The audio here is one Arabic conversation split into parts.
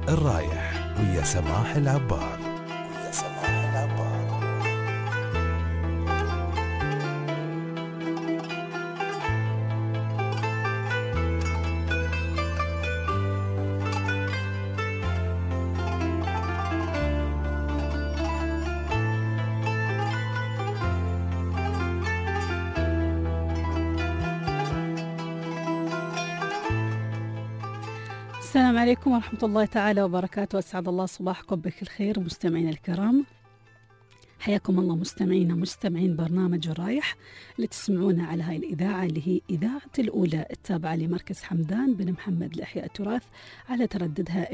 الرايح ويا سماح العبار. السلام عليكم ورحمة الله تعالى وبركاته. أسعد الله صباحكم بكل خير مستمعين الكرام. حياكم الله مستمعين برنامج الرايح اللي تسمعونه على هاي الإذاعة اللي هي إذاعة الأولى التابعة لمركز حمدان بن محمد لإحياء التراث على ترددها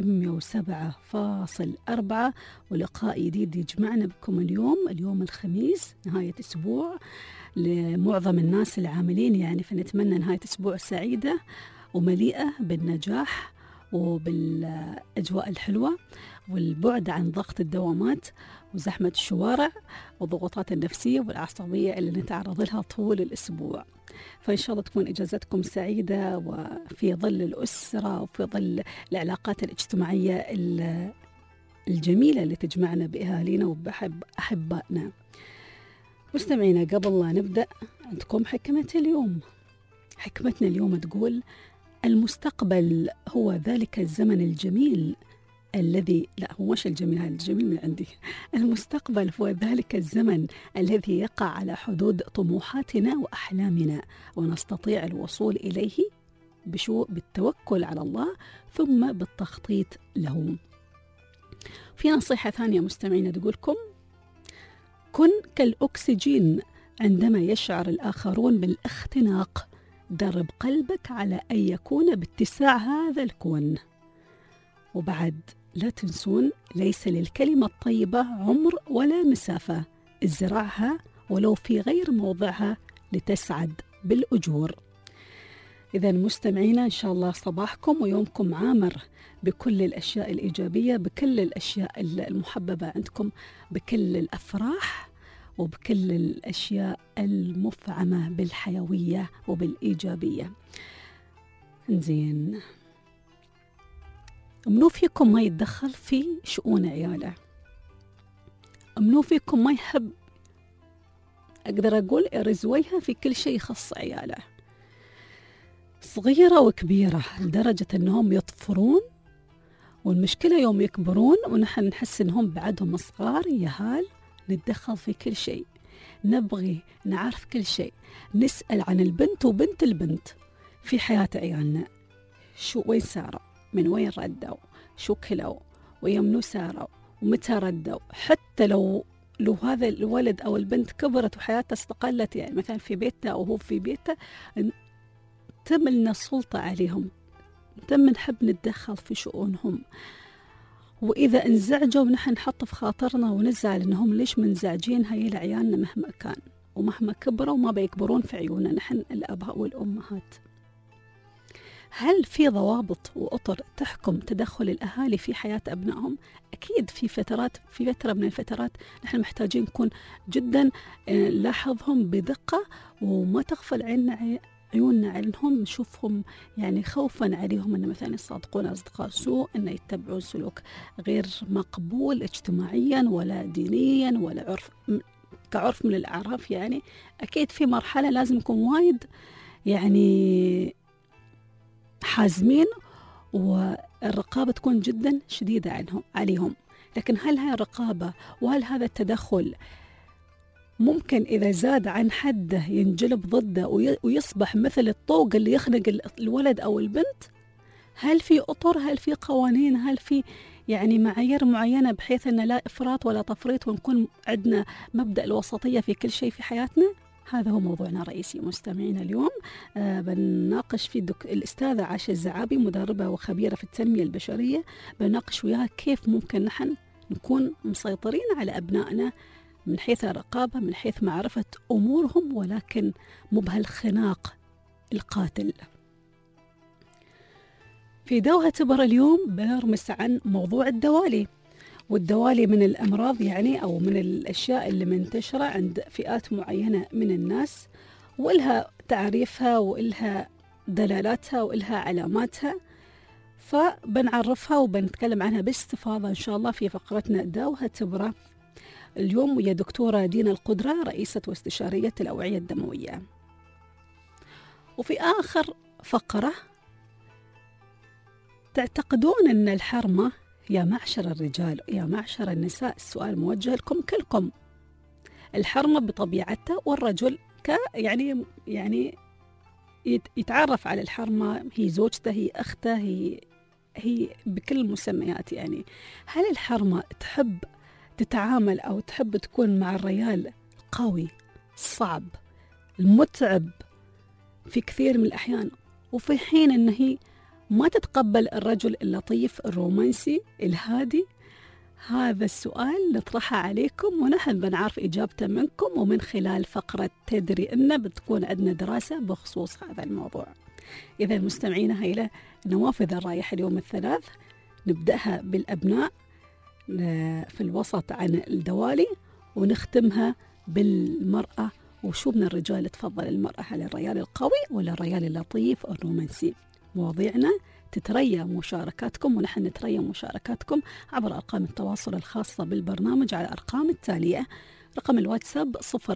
107.4. ولقاء جديد يجمعنا بكم اليوم الخميس نهاية أسبوع لمعظم الناس العاملين، يعني فنتمنى نهاية أسبوع سعيدة ومليئة بالنجاح وبالأجواء الحلوة والبعد عن ضغط الدوامات وزحمة الشوارع والضغوطات النفسية والعصبية اللي نتعرض لها طول الأسبوع. فإن شاء الله تكون إجازتكم سعيدة وفي ظل الأسرة وفي ظل العلاقات الاجتماعية الجميلة اللي تجمعنا بأهالينا وبأحبائنا. مستمعينا، قبل لا نبدأ عندكم حكمة اليوم. حكمتنا اليوم تقول: المستقبل هو ذلك الزمن الجميل الذي هو مش الجميل، هذا الجميل من عندي. المستقبل هو ذلك الزمن الذي يقع على حدود طموحاتنا وأحلامنا ونستطيع الوصول إليه بالتوكل على الله ثم بالتخطيط له. في نصيحة ثانية مستمعين تقولكم: كن كالأكسجين عندما يشعر الآخرون بالاختناق، درب قلبك على أن يكون باتساع هذا الكون. وبعد لا تنسون: ليس للكلمة الطيبة عمر ولا مسافة، ازرعها ولو في غير موضعها لتسعد بالأجور. إذا مستمعينا، إن شاء الله صباحكم ويومكم عامر بكل الأشياء الإيجابية، بكل الأشياء المحببة عندكم، بكل الأفراح وبكل الأشياء المفعمة بالحيوية وبالإيجابية. زين، منو فيكم ما يتدخل في شؤون عياله؟ منو فيكم ما يحب، أقدر أقول، يرزويها في كل شيء يخص عياله، صغيرة وكبيرة، لدرجة أنهم يطفرون، والمشكلة يوم يكبرون ونحن نحس أنهم بعدهم صغار يهال، نتدخل في كل شيء، نبغي نعرف كل شيء، نسأل عن البنت وبنت البنت في حياة عيالنا. شو وين ساروا، من وين ردوا، شو كلوا، ويمنو ساروا، ومتى ردوا. حتى لو هذا الولد أو البنت كبرت وحياتها استقلت، يعني مثلا في بيتها أو هو في بيته، تم لنا السلطة عليهم، تم نحب نتدخل في شؤونهم. وإذا انزعجوا نحن نحط في خاطرنا ونزعل إنهم ليش منزعجين هاي لعيالنا مهما كان، ومهما كبروا ما بيكبرون في عيوننا نحن الآباء والأمهات. هل في ضوابط وأطر تحكم تدخل الأهالي في حياة أبنائهم؟ أكيد في فترة من الفترات نحن محتاجين نكون جدا نلاحظهم بدقة وما تغفل عيوننا عنهم، نشوفهم يعني خوفا عليهم أن مثلا يصادقون أصدقاء سوء، أن يتبعون سلوك غير مقبول اجتماعيا ولا دينيا ولا كعرف من الأعراف. يعني أكيد في مرحلة لازم نكون وايد يعني حازمين، والرقابة تكون جدا شديدة عليهم. لكن هل هاي الرقابة وهل هذا التدخل ممكن إذا زاد عن حده ينجلب ضده ويصبح مثل الطوق اللي يخنق الولد أو البنت؟ هل في أطر، هل في قوانين، هل في يعني معايير معينة بحيث أن لا إفراط ولا تفريط ونكون عندنا مبدأ الوسطية في كل شيء في حياتنا؟ هذا هو موضوعنا الرئيسي مستمعين اليوم. بنناقش في الأستاذة عاشة الزعابي، مدربة وخبيرة في التنمية البشرية، بنناقش وياها كيف ممكن نحن نكون مسيطرين على أبنائنا من حيث الرقابة، من حيث معرفة أمورهم، ولكن مو بهالخناق القاتل. في دوها تبر اليوم بنرمس عن موضوع الدوالي. والدوالي من الأمراض يعني أو من الأشياء اللي منتشرة عند فئات معينة من الناس، وإلها تعريفها وإلها دلالاتها وإلها علاماتها. فبنعرفها وبنتكلم عنها باستفاضة إن شاء الله في فقرتنا داوها تبرة اليوم، ويا دكتورة دينا القدرة، رئيسة واستشارية الأوعية الدموية. وفي آخر فقرة، تعتقدون أن الحرمة يا معشر الرجال يا معشر النساء، السؤال موجه لكم كلكم، الحرمة بطبيعتها والرجل يعني يتعرف على الحرمة، هي زوجته، هي أخته، هي بكل المسميات. يعني هل الحرمة تحب تتعامل أو تحب تكون مع الرجال القوي الصعب المتعب في كثير من الأحيان، وفي حين أنه هي ما تتقبل الرجل اللطيف الرومانسي الهادي؟ هذا السؤال نطرحه عليكم ونحن بنعرف إجابته منكم، ومن خلال فقرة تدري إنه بتكون عندنا دراسة بخصوص هذا الموضوع. إذا المستمعين هيلة نوافذ الرايح اليوم الثلاث، نبدأها بالأبناء في الوسط عن الدوالي، ونختمها بالمرأة، وشو من الرجال تفضل المرأة، هل الرجال القوي ولا الرجال اللطيف الرومانسي؟ مواضيعنا تتريى مشاركاتكم، ونحن نتريى مشاركاتكم عبر أرقام التواصل الخاصة بالبرنامج على الأرقام التالية: رقم الواتساب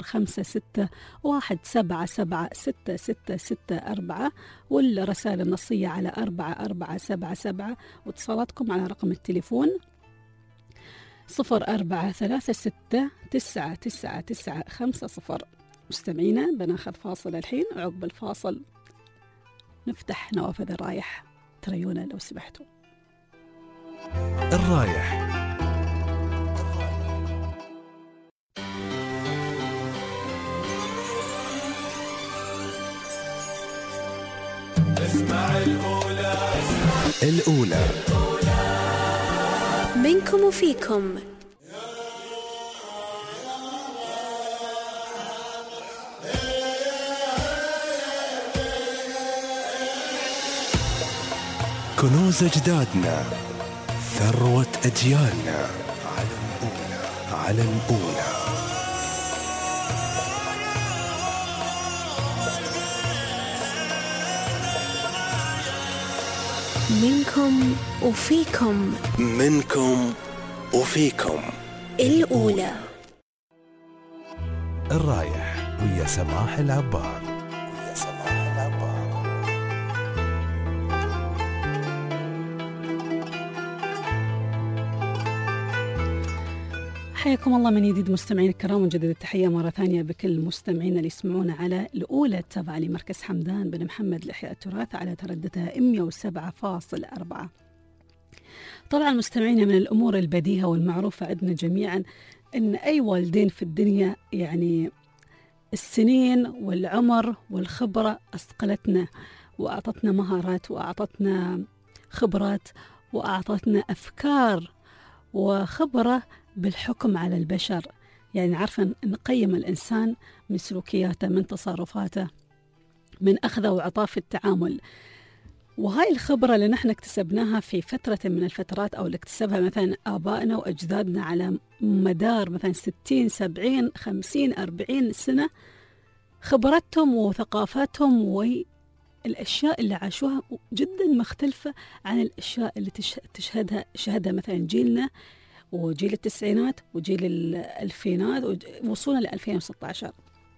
0561776664، والرسائل النصية على 4477، واتصالاتكم على رقم التليفون 0436999950. مستمعينا بناخذ فاصل الحين، وعقب الفاصل نفتح نوافذ الرايح، تريونا لو سمحتوا. الرايح. اسمع الأولى منكم وفيكم. كنوز أجدادنا، ثروة أجيالنا، على الأولى. منكم وفيكم الأولى. الرايح ويا سماح العبار. حياكم الله من جديد مستمعين الكرام، ونجدد التحية مرة ثانية بكل المستمعين اللي يسمعونا على الأولى التابعة لمركز حمدان بن محمد لإحياء التراث على ترددها 107.4. طبعا مستمعينا، من الأمور البديهة والمعروفة عندنا جميعا أن أي والدين في الدنيا يعني السنين والعمر والخبرة أثقلتنا، وأعطتنا مهارات، وأعطتنا خبرات، وأعطتنا أفكار وخبرة بالحكم على البشر. يعني عارفة نقيم الإنسان من سلوكياته، من تصرفاته، من أخذه وعطاه في التعامل. وهاي الخبرة اللي نحن اكتسبناها في فترة من الفترات، أو اللي اكتسبها مثلا آبائنا وأجدادنا على مدار مثلا 60 70 50 40 سنة، خبرتهم وثقافتهم والأشياء اللي عاشوها جدا مختلفة عن الأشياء اللي تشهدها مثلا جيلنا وجيل التسعينات وجيل الألفينات وصولا ل 2016.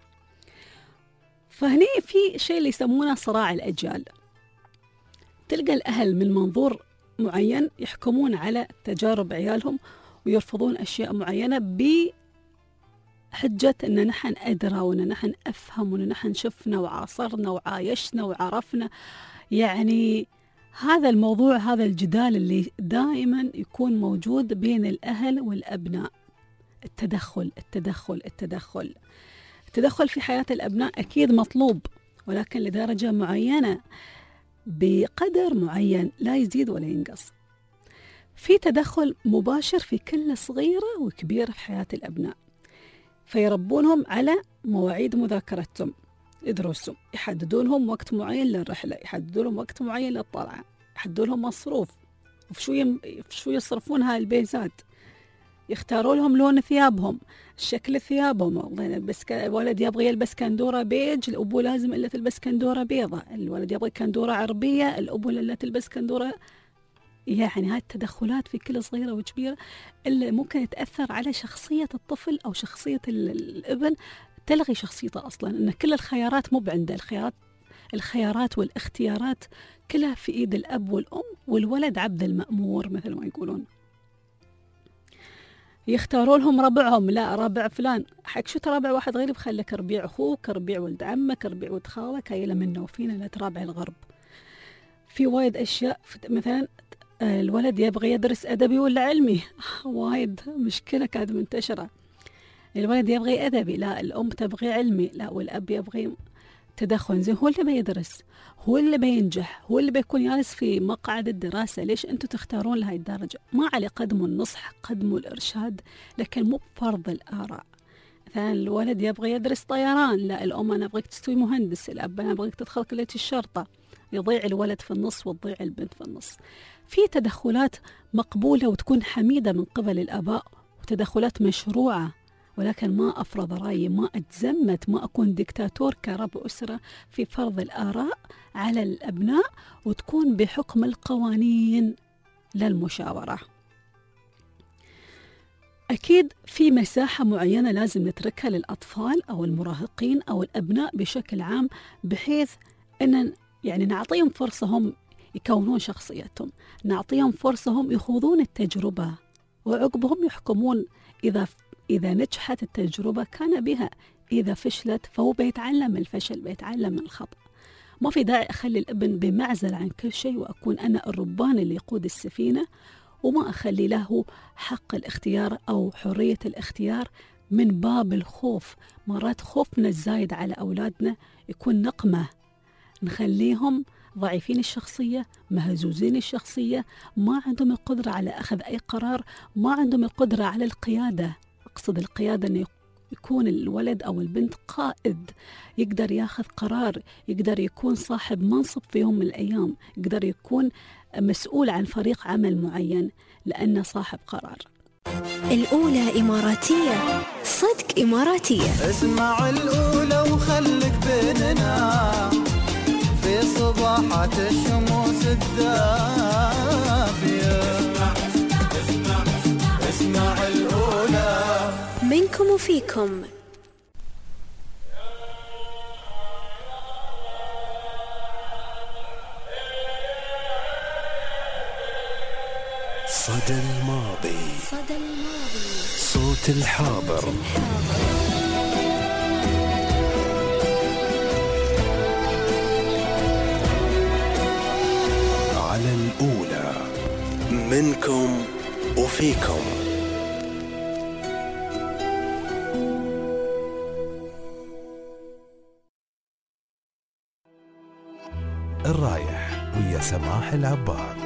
فهني في شيء اللي يسمونه صراع الأجيال. تلقى الأهل من منظور معين يحكمون على تجارب عيالهم ويرفضون أشياء معينة بحجة أن نحن أدرى، وأن نحن أفهم، وأن نحن شفنا وعاصرنا وعايشنا وعرفنا. يعني هذا الموضوع، هذا الجدال اللي دائما يكون موجود بين الأهل والأبناء. التدخل في حياة الأبناء أكيد مطلوب، ولكن لدرجة معينة، بقدر معين، لا يزيد ولا ينقص. في تدخل مباشر في كل صغيرة وكبيرة في حياة الأبناء، فيربونهم على مواعيد مذاكرتهم، يدرسوا، يحددون لهم وقت معين للرحلة، يحددون لهم وقت معين للطلعة، يحددون لهم مصروف، وفي شو يصرفون هاي البيزات، يختاروا لهم لون ثيابهم، شكل ثيابهم. بس الولد يبغى يلبس كندورة بيج، الأبو لازم إلا تلبس كندورة بيضة. الولد يبغى كندورة عربية، الأبو إلا تلبس كندورة يعني هاي التدخلات في كل صغيرة وكبيرة اللي ممكن تأثر على شخصية الطفل أو شخصية الابن، تلغي شخصيته أصلا. إن كل الخيارات مو عنده، الخيارات والاختيارات كلها في إيد الأب والأم، والولد عبد المأمور مثل ما يقولون. يختاروا لهم ربعهم، لا ربع فلان، حق شو تربع واحد غير، بخلك ربيع أخوك، ربيع ولد عمك، ربيع ولد خالك، هاي منا وفينا، لا ترابع الغرب. في وايد أشياء، مثلا الولد يبغى يدرس أدبي ولا علمي، وايد مشكلة كانت منتشرة. الولد يبغي أدبي، لا الأم تبغي علمي، لا والأب يبغي تدخل. زين هو اللي بيدرس، هو اللي بينجح، هو اللي بيكون جالس في مقعد الدراسة، ليش أنتم تختارون لهاي الدرجة؟ ما عليه قدموا النصح، قدموا الإرشاد، لكن مو بفرض الآراء. مثلا الولد يبغى يدرس طيران، لا الأم أنا أبغيك تستوي مهندس، الأب أنا أبغيك تدخل كلية الشرطة، يضيع الولد في النص وتضيع البنت في النص. في تدخلات مقبولة وتكون حميدة من قبل الآباء، وتدخلات مشروعة، ولكن ما أفرض رأيي، ما أتزمت، ما أكون ديكتاتور كرب أسرة في فرض الآراء على الأبناء، وتكون بحكم القوانين للمشاورة. أكيد في مساحة معينة لازم نتركها للأطفال أو المراهقين أو الأبناء بشكل عام، بحيث أن يعني نعطيهم فرصة هم يكونون شخصيتهم، نعطيهم فرصة هم يخوضون التجربة، وعقبهم يحكمون. إذا نجحت التجربة كان بها، إذا فشلت فهو بيتعلم الفشل، بيتعلم من الخطأ. ما في داعي أخلي الابن بمعزل عن كل شيء، وأكون أنا الربان اللي يقود السفينة، وما أخلي له حق الاختيار أو حرية الاختيار من باب الخوف. مرات خوفنا الزايد على أولادنا يكون نقمة، نخليهم ضعيفين الشخصية، مهزوزين الشخصية، ما عندهم القدرة على أخذ أي قرار، ما عندهم القدرة على القيادة. أقصد القيادة أن يكون الولد أو البنت قائد، يقدر ياخذ قرار، يقدر يكون صاحب منصب في يوم من الأيام، يقدر يكون مسؤول عن فريق عمل معين لأنه صاحب قرار. الأولى إماراتية، صدق إماراتية. اسمع الأولى وخلك بيننا في صباحات الشموس الدافية. اسمع الأولى منكم وفيكم. صدى الماضي، صوت الحاضر. على الأولى، منكم وفيكم. الرايح ويا سماح العبار.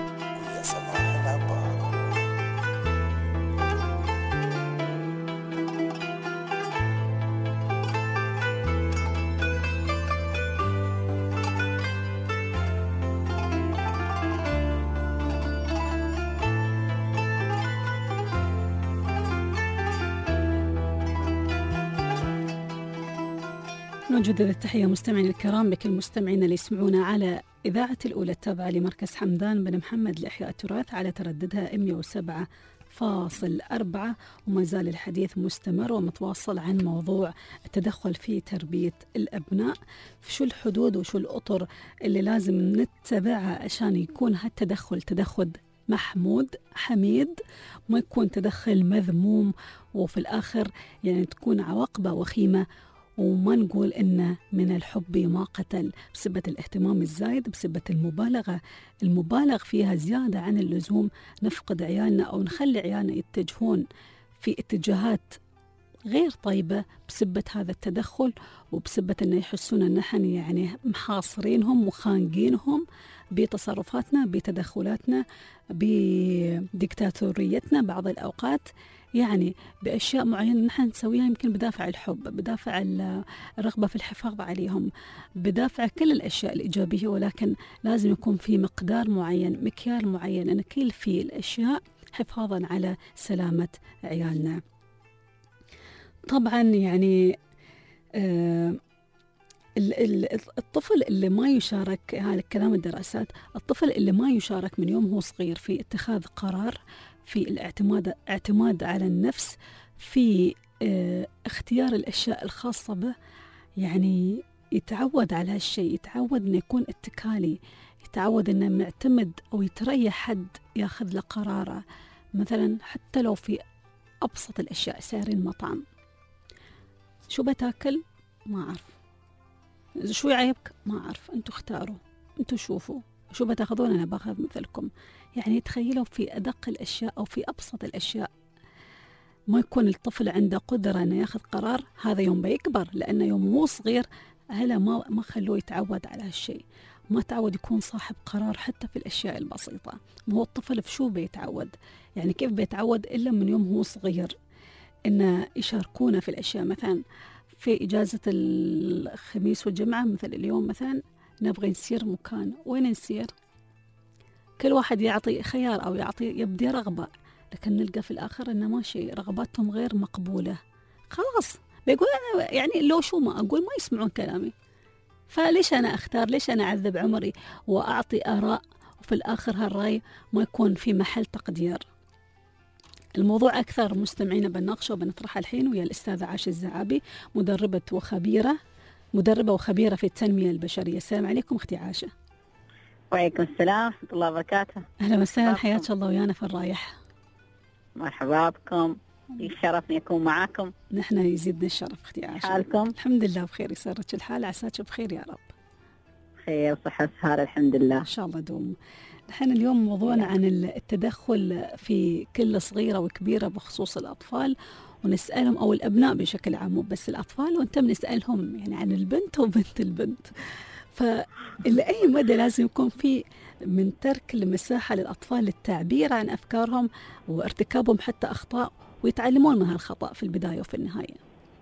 نجدد التحية مستمعين الكرام بكل مستمعين اللي يسمعونا على إذاعة الأولى التابعة لمركز حمدان بن محمد لإحياء التراث على ترددها 107.4. وما زال الحديث مستمر ومتواصل عن موضوع التدخل في تربية الأبناء. شو الحدود وشو الأطر اللي لازم نتبعها عشان يكون هالتدخل تدخل محمود حميد، ما يكون تدخل مذموم وفي الآخر يعني تكون عواقبه وخيمة، وما نقول إن من الحب ما قتل بسبة الاهتمام الزايد، بسبة المبالغ فيها زيادة عن اللزوم، نفقد عيالنا أو نخلي عيالنا يتجهون في اتجاهات غير طيبة بسبة هذا التدخل، وبسبة أن يحسون أن نحن يعني محاصرينهم وخانقينهم بتصرفاتنا، بتدخلاتنا، بديكتاتوريتنا بعض الأوقات، يعني بأشياء معينة نحن نسويها يمكن بدافع الحب، بدافع الرغبة في الحفاظ عليهم، بدافع كل الأشياء الإيجابية، ولكن لازم يكون في مقدار معين، مكيال معين نكيل فيه الأشياء حفاظا على سلامة عيالنا. طبعا يعني الطفل اللي ما يشارك، هذا كلام الدراسات، الطفل اللي ما يشارك من يوم هو صغير في اتخاذ قرار، في الاعتماد على النفس، في اختيار الأشياء الخاصة به، يعني يتعود على هالشيء، يتعود أنه يكون اتكالي، يتعود أنه معتمد أو يتريح حد ياخذ له قراره. مثلا حتى لو في أبسط الأشياء، سائرين مطعم، شو بتاكل؟ ما أعرف. شو يعيبك؟ ما أعرف، أنتوا اختاروا، أنتوا شوفوا شو بتاخذون، أنا باخذ مثلكم. يعني تخيلوا في أدق الأشياء أو في أبسط الأشياء ما يكون الطفل عنده قدرة أنه ياخذ قرار. هذا يوم بيكبر، لأنه يوم مو صغير أهله ما خلوه يتعود على هالشيء، ما تعود يكون صاحب قرار حتى في الأشياء البسيطة. ما هو الطفل في شو بيتعود؟ يعني كيف بيتعود إلا من يوم هو صغير إنه يشاركونا في الأشياء. مثلا في إجازة الخميس والجمعة، مثل اليوم مثلا نبغي نسير مكان، وين نسير؟ كل واحد يعطي خيار أو يبدي رغبة، لكن نلقى في الآخر إنه ماشي، رغباتهم غير مقبولة. خلاص بيقول أنا يعني لو شو ما أقول ما يسمعون كلامي، فليش أنا أختار؟ ليش أنا أعذب عمري وأعطي آراء وفي الآخر هالرأي ما يكون في محل تقدير؟ الموضوع أكثر مستمعين بنناقشه وبنطرحه الحين ويا الأستاذة عاشة الزعابي، مدربة وخبيرة في التنمية البشرية. السلام عليكم أختي عاشة. وعليكم السلام ورحمة الله وبركاته. أهلا وسهلا، حياك الله ويانا في الرايح. مرحبا بكم، يشرفني أكون معاكم. نحن يزيدنا الشرف أختي عاشة. حالكم؟ الحمد لله بخير، يسرك الحال، عساك بخير يا رب. خير وصحة وسهارة الحمد لله إن شاء الله دوم. نحن اليوم موضوعنا عن التدخل في كل صغيرة وكبيرة بخصوص الأطفال، ونسألهم أو الأبناء بشكل عام، مو بس الأطفال، وأنت بنسألهم يعني عن البنت وبنت البنت. فلأي مدى لازم يكون في من ترك المساحة للأطفال للتعبير عن أفكارهم وارتكابهم حتى أخطاء، ويتعلمون من هالخطأ في البداية وفي النهاية.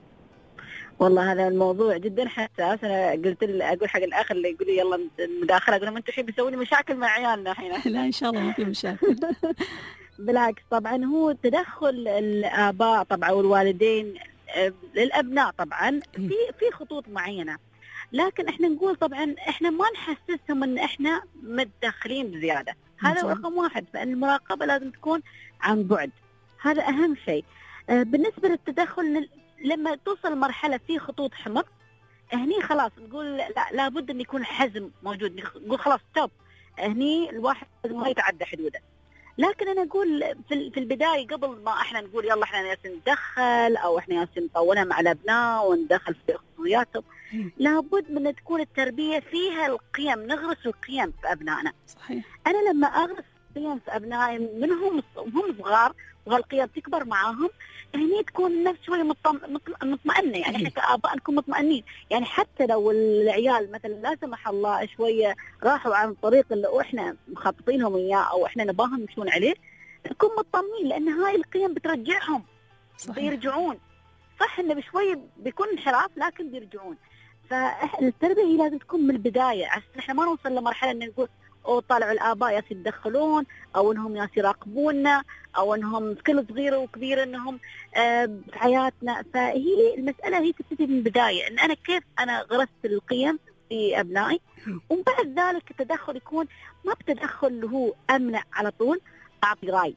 والله هذا الموضوع جدا حساس. أنا أقول حق الآخر اللي يقول لي يلا المداخلة، أقول لهم أنتوا شي بيسوي لي مشاكل مع عيالنا الحين. لا إن شاء الله ما في مشاكل. بالعكس، طبعا هو تدخل الآباء طبعا والوالدين للأبناء طبعا في خطوط معينة، لكن احنا نقول طبعا احنا ما نحسسهم ان احنا متدخلين بزيادة. هذا رقم واحد، فإن المراقبة لازم تكون عن بعد، هذا أهم شيء. بالنسبة للتدخل، لما توصل مرحلة في خطوط حمر، هني خلاص نقول لابد أن يكون حزم موجود، نقول خلاص ستوب، هني الواحد ما يتعدى حدوده. لكن أنا أقول في البداية قبل ما احنا نقول يلا احنا ناسين ندخل أو احنا ناسين نطولها مع الأبناء وندخل في خصوصياتهم، لابد من تكون التربية فيها القيم، نغرس القيم في أبنائنا. صحيح. أنا لما أغرس القيم في أبنائي منهم هم صغار وهالقيم تكبر معاهم، هني تكون النفس شوية مطمئنة. يعني احنا كآباء نكون مطمئنين، يعني حتى لو العيال مثلا لا سمح الله شوية راحوا عن الطريق اللي احنا مخططينهم إياه أو احنا نباهم يمشون عليه، نكون مطمئنين، لأن هاي القيم بترجعهم. صحيح. بيرجعون، صح إنه بشوية بيكون انحراف لكن بيرجعون. فالتربية هي لازم تكون من البداية، عشان احنا ما نوصل لمرحلة إن نقول أو طالعوا الآباء ياس يتدخلون، أو إنهم ياس يراقبوننا، أو إنهم كل صغيرة وكبيرة إنهم في حياتنا. فهي المسألة هي تبتدي من البداية، إن أنا كيف أنا غرست القيم في أبنائي، وبعد ذلك التدخل يكون ما بتدخل اللي هو أمنع على طول، أعطي رأي،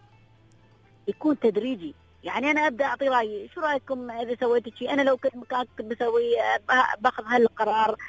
يكون تدريجي. يعني أنا أبدأ أعطي رأيي، شو رأيكم إذا سويت شيء؟ أنا لو كنت مكانك بسوي باخذ هالقرار.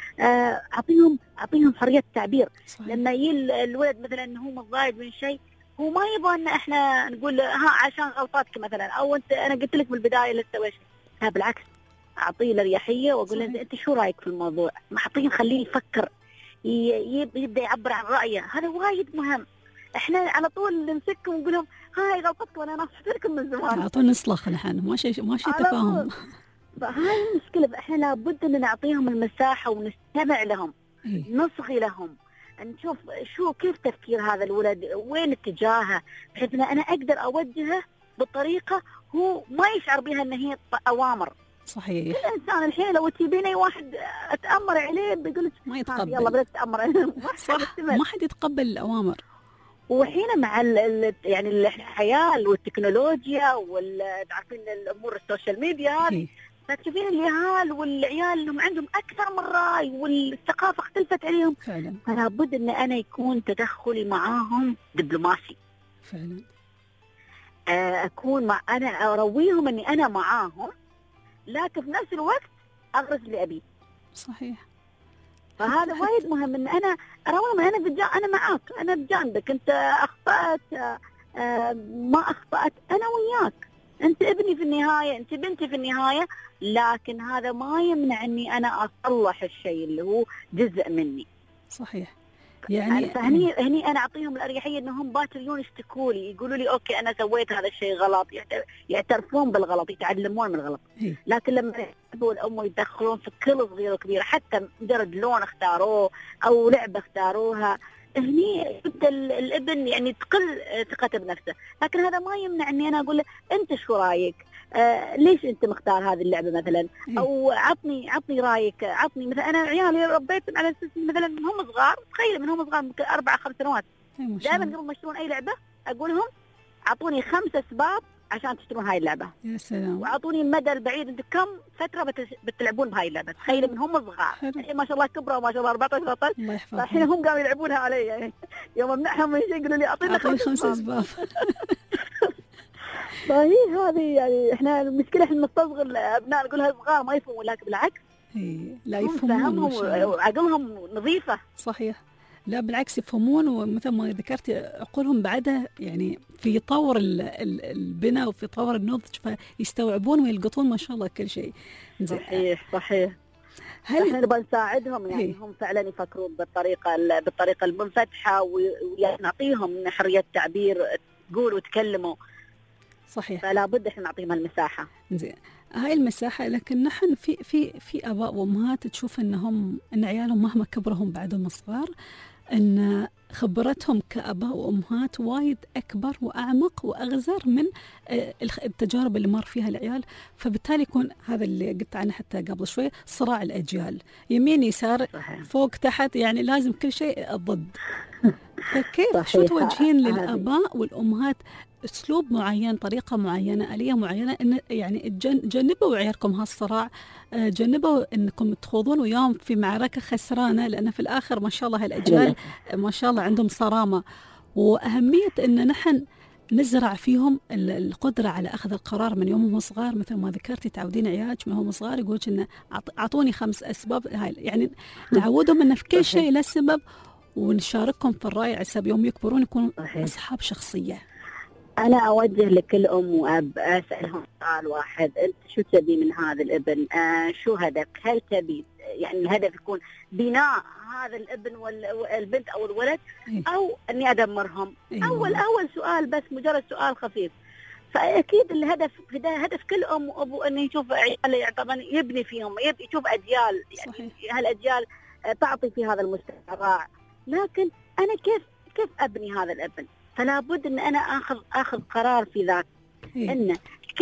أعطيهم حرية التعبير. صحيح. لما يجي الولد مثلا إنه هو متضايق من شيء، هو ما يبغى إن إحنا نقول عشان غلطاتك مثلا، أو أنا قلت لك بالبداية لا تسوي شيء. لا بالعكس، أعطيه الأريحية وأقول له أنت شو رأيك في الموضوع؟ أعطيه خليه يفكر، يبدأ يعبر عن رأيه. هذا وايد مهم. احنا على طول نمسكهم ونقول لهم هاي غلطتكم وانا نصحت لكم من زمان، على طول نصلخ نحن، ماشي تفاهم. فهاي المشكله. احنا لابد ان نعطيهم المساحه ونستمع لهم، نصغي لهم، نشوف كيف تفكير هذا الولد، وين اتجاهه، بحيث ان انا اقدر اوجهه بطريقه هو ما يشعر بها ان هي اوامر. صحيح. الانسان الحين لو تجيبيني واحد اتامر عليه بيقول ما يتقبل، يلا بدك تامر. صح، ما حد يتقبل الاوامر. وحين مع يعني الحياة والتكنولوجيا تعرفين الأمور السوشيال ميديا هذه، فتشوفين اليهال والعيال اللي عندهم اكثر من راي والثقافه اختلفت عليهم، فعلا فلا بد ان انا يكون تدخلي معاهم دبلوماسي. فعلا. اكون انا ارويهم اني انا معاهم، لكن في نفس الوقت اغرس اللي ابيه. صحيح. فهذا وايد مهم ان انا ارويهم انا معاك، انا بجانبك، انت اخطات ما اخطات انا وياك، انت ابني في النهايه، انت بنتي في النهايه، لكن هذا ما يمنع اني انا اصلح الشيء اللي هو جزء مني. صحيح. يعني هني انا اعطيهم الاريحيه انهم باكر يجون يشتكوا لي، يقولوا لي اوكي انا سويت هذا الشيء غلط، يعترفون بالغلط، يتعلمون من الغلط. لكن لما الاب والام يدخلون في كل صغيره وكبيره، حتى مجرد لون اختاروه او لعبه اختاروها، هني يبدا الابن يعني تقل ثقته بنفسه. لكن هذا ما يمنع اني انا اقول له انت شو رايك؟ ليش انت مختار هذه اللعبه مثلا؟ او عطني رايك، عطني مثلا. انا عيالي ربيتهم على اساس مثلا هم صغار، تخيل من هم صغار ممكن 4-5 سنوات، دائما قبل ما يشترون اي لعبه اقول لهم اعطوني 5 اسباب عشان تشترون هاي اللعبه. يا سلام. واعطوني المدى البعيد، انتم كم فتره بتلعبون بهاي اللعبه؟ تخيل من هم صغار، الحين ما شاء الله كبروا، ما شاء الله 14 الله يحفظهم، الحين هم قاموا يلعبونها علي. يعني يوم امنعهم من شيء يقولوا لي اعطيني 5 اسباب. فهي هذه يعني احنا المشكله، احنا نستصغر الابناء نقولها صغار ما يفهمون، لكن بالعكس لا يفهمون وعقلهم نظيفه. صحيح. لا بالعكس يفهمون، ومثل ما ذكرت عقولهم بعدها يعني في طور البناء وفي طور النضج، فيستوعبون ويلقطون ما شاء الله كل شيء. صحيح. احنا نبغى نساعدهم يعني هم فعلا يفكرون بالطريقه المنفتحه، ونعطيهم حريه تعبير، تقول وتكلموا. صحيح. فلا بد احنا نعطيهم المساحه. زين، هاي المساحه. لكن نحن في اباء وامهات تشوف ان عيالهم مهما كبروا هم بعدهم صغار، ان خبرتهم كاباء وامهات وايد اكبر واعمق واغزر من التجارب اللي مر فيها العيال، فبالتالي يكون هذا اللي قلت عنه حتى قبل شوي، صراع الاجيال، يمين يسار فوق تحت، يعني لازم كل شيء ضد. فكيف شو توجهين للاباء والامهات اسلوب معين، طريقه معينه، اليه معينه، ان يعني جنبوا عيالكم هالصراع، جنبوا انكم تخوضون وياهم في معركه خسرانه، لان في الاخر ما شاء الله هالاجيال ما شاء الله عندهم صرامه، واهميه ان نحن نزرع فيهم القدره على اخذ القرار من يومهم صغار. مثل ما ذكرتي تعودين عيالك من هم صغار يقولك ان اعطوني 5 اسباب، هاي يعني نعودهم ان في كل شيء له سبب، ونشاركهم في الراي على حسب يوم يكبرون يكونوا اصحاب شخصيه. أنا أوجه لكل أم وأب أسألهم سؤال واحد، أنت شو تبي من هذا الابن؟ شو هدفك؟ هل تبي يعني الهدف يكون بناء هذا الابن والبنت أو الولد، أو أني أدمرهم؟ أول سؤال بس، مجرد سؤال خفيف. فأكيد الهدف هدف كل أم وأبو أن يشوف عياله طبعا يبني فيهم، يشوف أجيال، يعني هالأجيال تعطي في هذا المستوى. لكن أنا كيف أبني هذا الابن؟ فلا بد ان انا اخذ قرار في ذاك، ان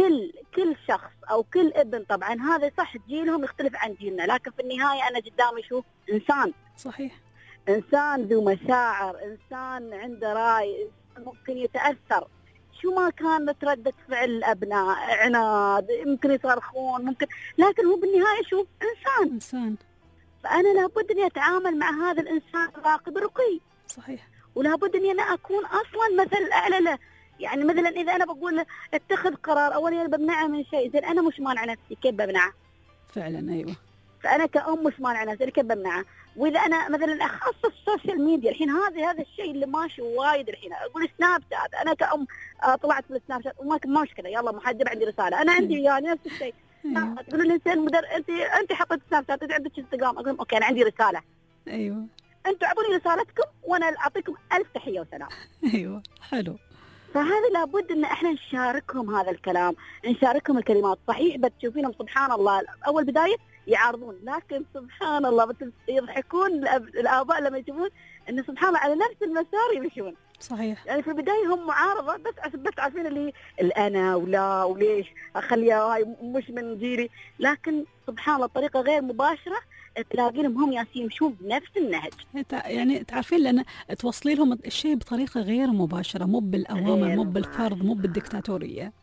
كل شخص او كل ابن، طبعا هذا صح جيلهم يختلف عن جيلنا، لكن في النهايه انا قدامي شو؟ انسان. صحيح. انسان ذو مشاعر، انسان عنده راي، ممكن يتاثر. شو ما كانت ردة فعل الابناء، عناد، ممكن يصرخون، ممكن، لكن هو بالنهايه شو؟ انسان. فانا لابد اني اتعامل مع هذا الانسان راقي برقي. صحيح. ولا بد اني انا اكون اصلا مثل اعلى له. يعني مثلا اذا انا بقول له اتخذ قرار، اولا بمنعه من شيء، زين انا مش مانعه نفسي، كيف بمنعه؟ فعلا. ايوه. فانا كأم مش مانعه نفسي، كيف بمنعه؟ واذا انا مثلا اخصص السوشيال ميديا، الحين هذا الشيء اللي ماشي وايد الحين، اقول سناب شات، انا كأم طلعت في السناب شات وما مشكله، يلا محجب عندي رساله، انا عندي يعني نفس الشيء. تقولوا لي انت حطيت سناب شات، انت عندك انستغرام، اقول لهم اوكي انا عندي رساله. ايوه. انتوا اعطوني رسالتكم وانا اعطيكم 1000 تحيه وسلام. ايوه حلو. فهذا لابد ان احنا نشاركهم هذا الكلام، نشاركهم الكلمات. صحيح بتشوفينهم سبحان الله اول بدايه يعارضون، لكن سبحان الله يضحكون الاباء لما يشوفون ان سبحان الله على نفس المسار يمشون. صحيح. يعني في البدايه هم معارضه، بس عارفين اللي الانا ولا وليش اخليها هاي مش من جيلي، لكن سبحان الله بطريقه غير مباشره تلاقي لهم هم يمشون بنفس النهج. يعني تعرفين لأن توصلي لهم الشيء بطريقة غير مباشرة، مو بالأوامر، مو بالفرض، مو بالدكتاتورية.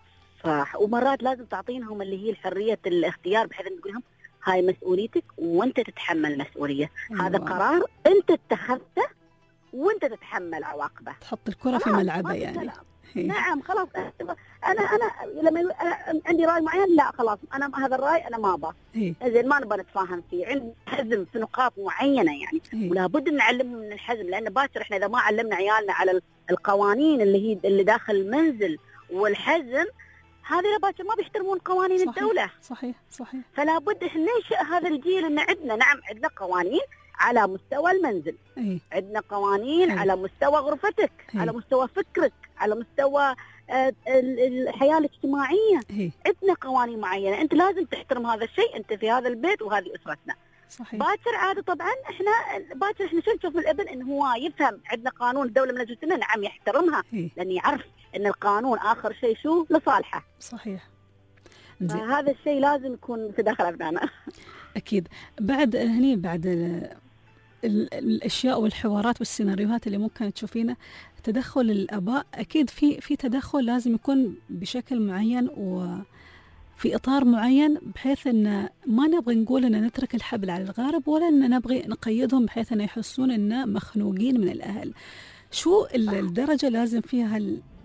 صح. ومرات لازم تعطينهم اللي هي الحرية الاختيار، بحيث ان تقول لهم هاي مسؤوليتك وانت تتحمل مسؤولية. أيوة. هذا قرار انت اتخذته وانت تتحمل عواقبه. تحط الكرة في خلاص، ملعبه ما في يعني. كلام. إيه. نعم خلاص. انا لما أنا عندي راي معين، لا خلاص انا هذا الراي انا ما ابغى، إيه. زين ما نبغى نتفاهم فيه. عندي حزم في نقاط معينه يعني، إيه. ولا بد ان نعلمهم من الحزم، لان باكر احنا اذا ما علمنا عيالنا على القوانين اللي داخل المنزل والحزم، هذه باكر ما بيحترمون قوانين صحيح. الدوله. صحيح. فلا بد احنا ننشئ هذا الجيل ان عندنا، نعم عندنا قوانين على مستوى المنزل، إيه. عندنا قوانين أي. على مستوى غرفتك، أي. على مستوى فكرك، على مستوى الحياة الاجتماعية. إيه. عندنا قوانين معينة، أنت لازم تحترم هذا الشيء، أنت في هذا البيت وهذه أسرتنا. صحيح. باكر عادة طبعا باكر احنا شو نشوف الابن انه هو يفهم عندنا قانون الدولة من أجل سنة، نعم يحترمها، إيه. لأن يعرف ان القانون آخر شيء شو لصالحه. صحيح. زين. هذا الشيء لازم يكون في داخل أبنائنا. أكيد. بعد هني بعد الأشياء والحوارات والسيناريوهات اللي ممكن تشوفينها، تدخل الآباء أكيد في تدخل لازم يكون بشكل معين وفي إطار معين، بحيث أن ما نبغي نقول أن نترك الحبل على الغارب، ولا أن نبغي نقيدهم بحيث أن يحسون أن مخنوقين من الأهل. شو الدرجة لازم فيها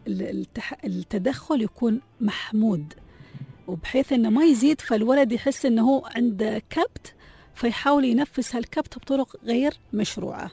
التدخل يكون محمود، وبحيث أنه ما يزيد فالولد يحس أنه عنده كبت فيحاول ينفذ هالكبت بطرق غير مشروعة.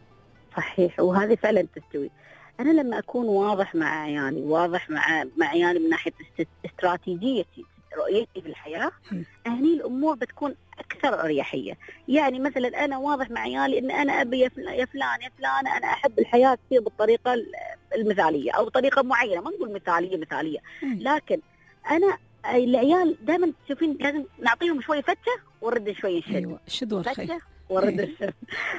صحيح. وهذه فعلا تستوي. أنا لما أكون واضح مع عيالي، واضح مع عيالي من ناحية استراتيجيتي، رؤيتي في الحياة، هني الأمور بتكون أكثر أريحية. يعني مثلا أنا واضح مع عيالي إن أنا أبي يا فلان أنا أحب الحياة تصير بالطريقة المثالية أو بطريقة معينة، ما نقول مثالية، لكن أنا العيال دائما تشوفين لازم نعطيهم شوي فتشة ونرد شوي نشد. أيوة، الشد والخير. فتشة ونرد الشد.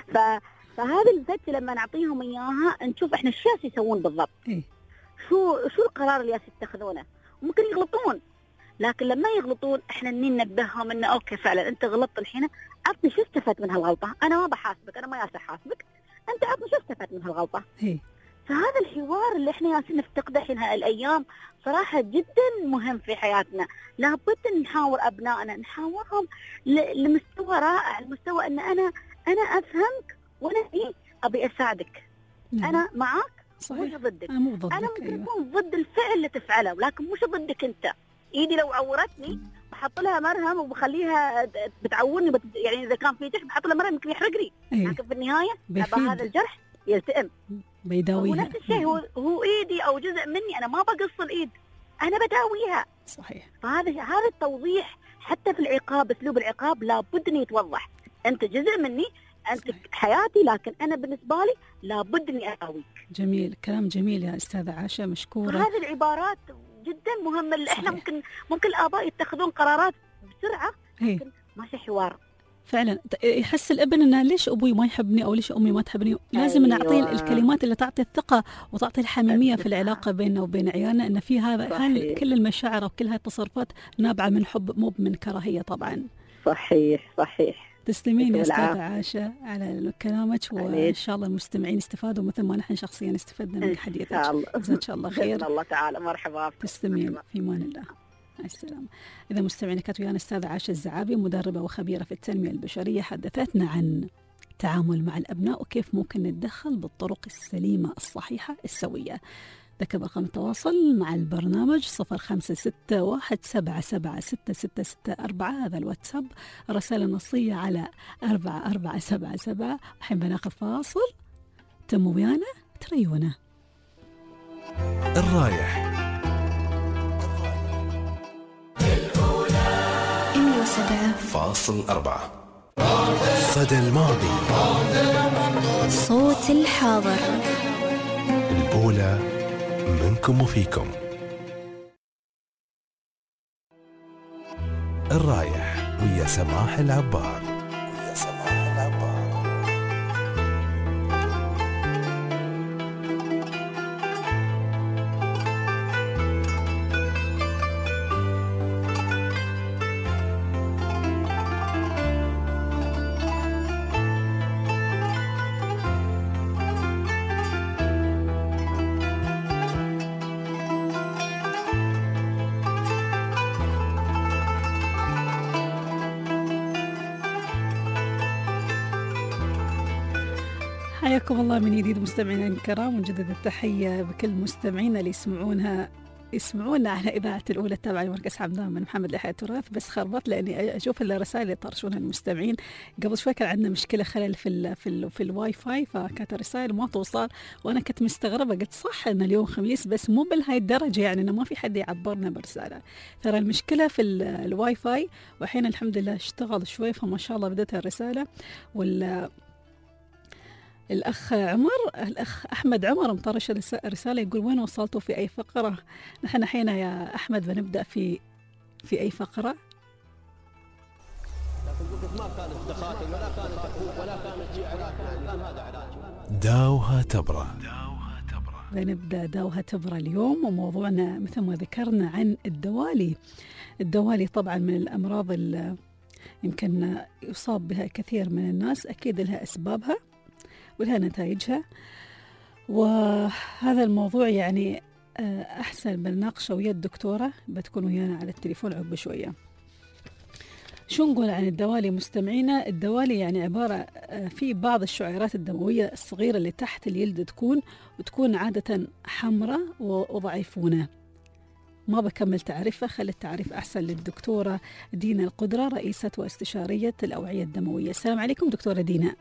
فهذه الفتشة لما نعطيهم إياها نشوف إحنا شو يسوون بالضبط. شو القرار اللي يتخذونه. ممكن يغلطون، لكن لما يغلطون إحنا ننبههم إنه أوكي فعلا أنت غلطت الحين، عطني شو استفدت من هالغلطة. أنا ما بحاسبك، أنا ما ياسر حاسبك، أنت عطني شو استفدت من هالغلطة. فهذا الحوار اللي احنا ياسين نفتقده حين هالأيام صراحة جدا مهم في حياتنا. لابد أن نحاور أبنائنا، نحاورهم لمستوى رائع، المستوى أن أنا أفهمك وأنا أبي أساعدك. أنا معك، صحيح. مش ضدك. أنا مو ضدك. أنا ممكن أكون ضد الفعل اللي تفعله، لكن مش ضدك أنت. إيدي لو عورتني بحط لها مرهم وبخليها بتعورني، يعني إذا كان في جرح بحط لها مرهم يمكن يحرقني، لكن في النهاية أبى هذا الجرح يلتئم، بيداويها. ونفس الشيء هو ايدي او جزء مني، انا ما بقص الايد، انا بداويها. صحيح. هذا التوضيح حتى في العقاب، اسلوب العقاب لابد ان يتوضح. انت جزء مني، انت صحيح. حياتي، لكن انا بالنسبه لي لابد اني اداويك. جميل، كلام جميل يا استاذه عاشة، مشكوره. هذه العبارات جدا مهمه اللي احنا ممكن الاباء يتخذون قرارات بسرعه، لكن ماشي حوار. فعلا يحس الابن انه ليش ابوي ما يحبني او ليش امي ما تحبني. لازم نعطيه الكلمات اللي تعطي الثقه وتعطي الحميميه في العلاقه بيننا وبين عيالنا، ان في هذا كل المشاعر وكل هاي التصرفات نابعه من حب مو من كراهيه طبعا. صحيح. تسلمين يا استاذه عاشة على كلامك، وان شاء الله المستمعين استفادوا مثل ما نحن شخصيا استفدنا من حديثك. ان شاء الله خير. الله تعالى. مرحبا. تسلمين، في امان الله. مع السلامة. إذا مستمعين كانت ويانا الأستاذة عاشة الزعابي، مدربة وخبيرة في التنمية البشرية، حدثتنا عن التعامل مع الأبناء وكيف ممكن نتدخل بالطرق السليمة الصحيحة السوية. ذكر رقم التواصل مع البرنامج 0561776664. هذا الواتساب. رسالة نصية على 4477. الحين بناخذ فاصل، تموا ويانا تريونا. الرايح 107.4 صدى الماضي، صوت الحاضر، الأولى منكم وفيكم. الرايح ويا سماح العبار. حياكم الله من جديد مستمعينا الكرام، ونجدد التحية بكل مستمعينا اللي يسمعونا على إذاعة الأولى التابعة لمركز حمدان من محمد لحياة التراث. بس خربط لأني أشوف الرسائل اللي طرشونها المستمعين. قبل شوي كان عندنا مشكلة خلل في الواي فاي، فكانت الرسائل ما توصل، وأنا كنت مستغربة. قلت صح إن اليوم خميس بس مو بهاي الدرجة، يعني إنه ما في حد يعبرنا برسالة. ترى المشكلة في الواي فاي، وحين الحمد لله اشتغل شوي، فما شاء الله بدأت الرسالة. الأخ أحمد عمر مطرش رسالة يقول وين وصلتوا في أي فقرة؟ نحن حين يا أحمد بنبدأ في أي فقرة؟ داوها تبرى. بنبدأ داوها تبرى اليوم، وموضوعنا مثل ما ذكرنا عن الدوالي طبعا من الأمراض اللي يمكن يصاب بها كثير من الناس، أكيد لها أسبابها ولها نتائجها. وهذا الموضوع يعني أحسن بنناقشه ويا الدكتورة، بتكون ويانا على التليفون عقب شوية. شو نقول عن الدوالي مستمعينا؟ الدوالي يعني عبارة في بعض الشعيرات الدموية الصغيرة اللي تحت الجلد وتكون عادة حمراء وضعيفونة. ما بكمل تعريفها، خلي التعريف أحسن للدكتورة دينا القدرة، رئيسة واستشارية الأوعية الدموية. السلام عليكم دكتورة دينا.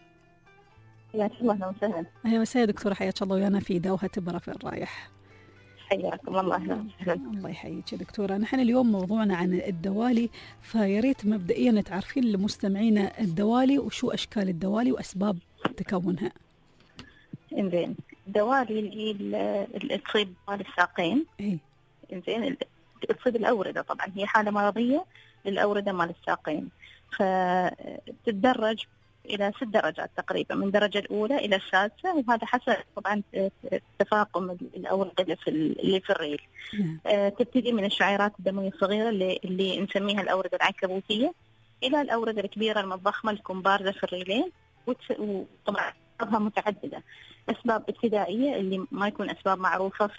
يا الله وسهلا. أهلا وسهلا دكتورة، حياك الله ويانا في داوها تبرى في الرايح. حياكم الله. أهلا وسهلا. الله يحييك يا دكتورة. نحن اليوم موضوعنا عن الدوالي، فياريت مبدئيا تعرفين لمستمعينا الدوالي وشو أشكال الدوالي وأسباب تكونها. إنزين، الدوالي اللي تصيب الساقين. إنزين، تصيب الأوردة، طبعا هي حالة مرضية للأوردة مال الساقين، فتتدرج إلى 6 درجات تقريبا، من الدرجة الأولى إلى السادسة، وهذا حسب طبعا تفاقم الأوردة اللي في الريل. تبتدي من الشعيرات الدموية الصغيرة اللي نسميها الأوردة العنكبوتية، إلى الأوردة الكبيرة المضخمة اللي تكون بارزة في الريلين، وطبعا أسبابها متعددة. أسباب ابتدائية اللي ما يكون أسباب معروفة،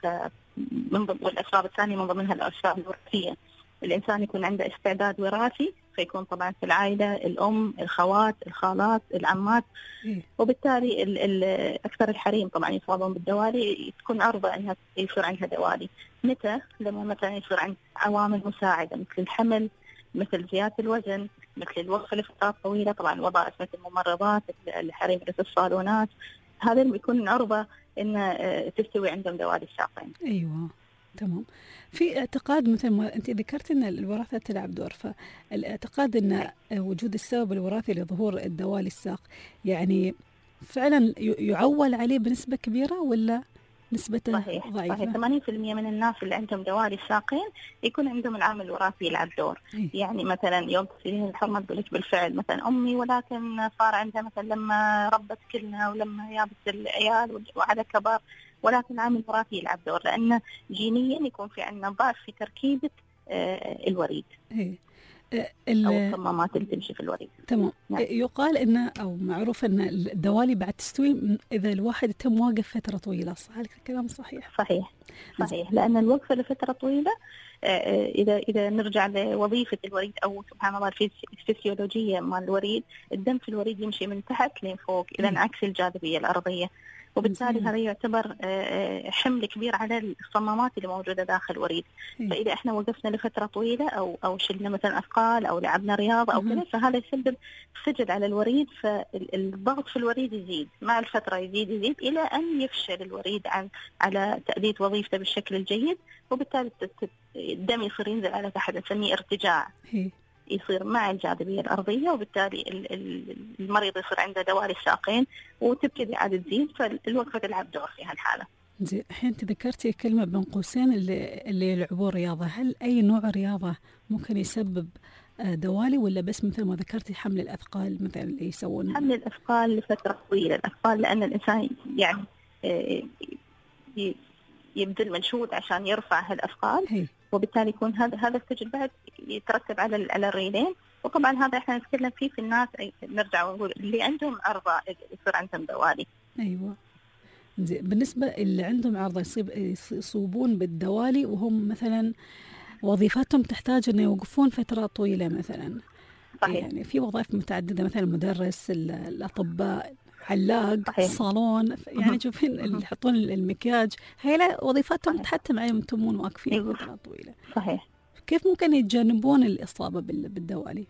والأسباب الثانية من ضمنها الأسباب الوراثية. الإنسان يكون عنده استعداد وراثي، فيكون طبعا في العائلة الأم، الخوات، الخالات، العمات، وبالتالي أكثر الحريم طبعا يصابون بالدوالي، تكون عرضة أنها يصير عندها دوالي. متى؟ لما مثلا يصير عند عوامل مساعدة مثل الحمل، مثل زيادة الوزن، مثل الوقفة لفترات طويلة، طبعا وظائف مثل الممرضات، الحريم في الصالونات، هذا بيكون عرضة أن تستوي عندهم دوالي الساقين. أيوة تمام. في اعتقاد مثل ما أنت ذكرت أن الوراثة تلعب دور، فالاعتقاد أن وجود السبب الوراثي لظهور الدوالي الساق يعني فعلا يعول عليه بنسبة كبيرة ولا نسبته ضعيفة؟ صحيح. 80% من الناس اللي عندهم دوالي الساقين يكون عندهم العامل الوراثي يلعب دور. يعني مثلا يوم تسألين الحرمة تقول لك بالفعل مثلا أمي، ولكن صار عندها مثلا لما ربت كلنا ولما جابت العيال وعلى كبار، ولكن العامل الوراثي يلعب دور، لأن جينيا يكون في عندنا ضعف في تركيبة الوريد أو الصمامات اللي تمشي في الوريد. تمام. يقال إن أو معروف إن الدوالي بعد تستوي إذا الواحد تم واقف فترة طويلة، صح الكلام صحيح؟ صحيح، لأن الوقفة لفترة طويلة إذا نرجع لوظيفة الوريد أو سبحان الله الفسيولوجية مال الوريد، الدم في الوريد يمشي من تحت لين فوق، إذا عكس الجاذبية الأرضية، وبالتالي هذا يعتبر حمل كبير على الصمامات اللي موجودة داخل الوريد. فإذا احنا وقفنا لفترة طويلة أو شلنا مثلا أثقال أو لعبنا رياضة أو كذا، فهذا يسبب سجل على الوريد، فالضغط في الوريد يزيد مع الفترة، يزيد إلى أن يفشل الوريد على تأدية وظيفته بالشكل الجيد، وبالتالي الدم يصير ينزل على تحت، نسميه ارتجاع يصير مع الجاذبية الأرضية، وبالتالي المريض يصير عنده دوالي الساقين وتبتدي عادة تزيد، فالوقفة تلعب دور في هالحالة. زين، الحين تذكرتي كلمة بين قوسين اللي يلعبون رياضة، هل أي نوع رياضة ممكن يسبب دوالي ولا بس مثل ما ذكرتي حمل الأثقال مثلا اللي يسوون؟ حمل الأثقال لفترة طويلة، الأثقال لأن الإنسان يعني يبذل مجهود عشان يرفع هالأثقال، وبالتالي يكون هذا السجل بعد يترتب على الريلين. وطبعا هذا احنا نتكلم فيه في الناس، نرجع ونقول اللي عندهم عرضة يصير عندهم دوالي. ايوه. بالنسبة اللي عندهم عرضة يصوبون بالدوالي وهم مثلا وظيفتهم تحتاج انه يوقفون فترة طويلة مثلا. صحيح. يعني في وظائف متعددة مثلا المدرس، الأطباء، علاق صحيح. صالون، يعني تشوفين اللي يحطون المكياج هاي وظيفتهم صحيح. تحتم عليهم تمون واقفين أيوة. فترة طويلة. صحيح. كيف ممكن يتجنبون الإصابة بالدوالي؟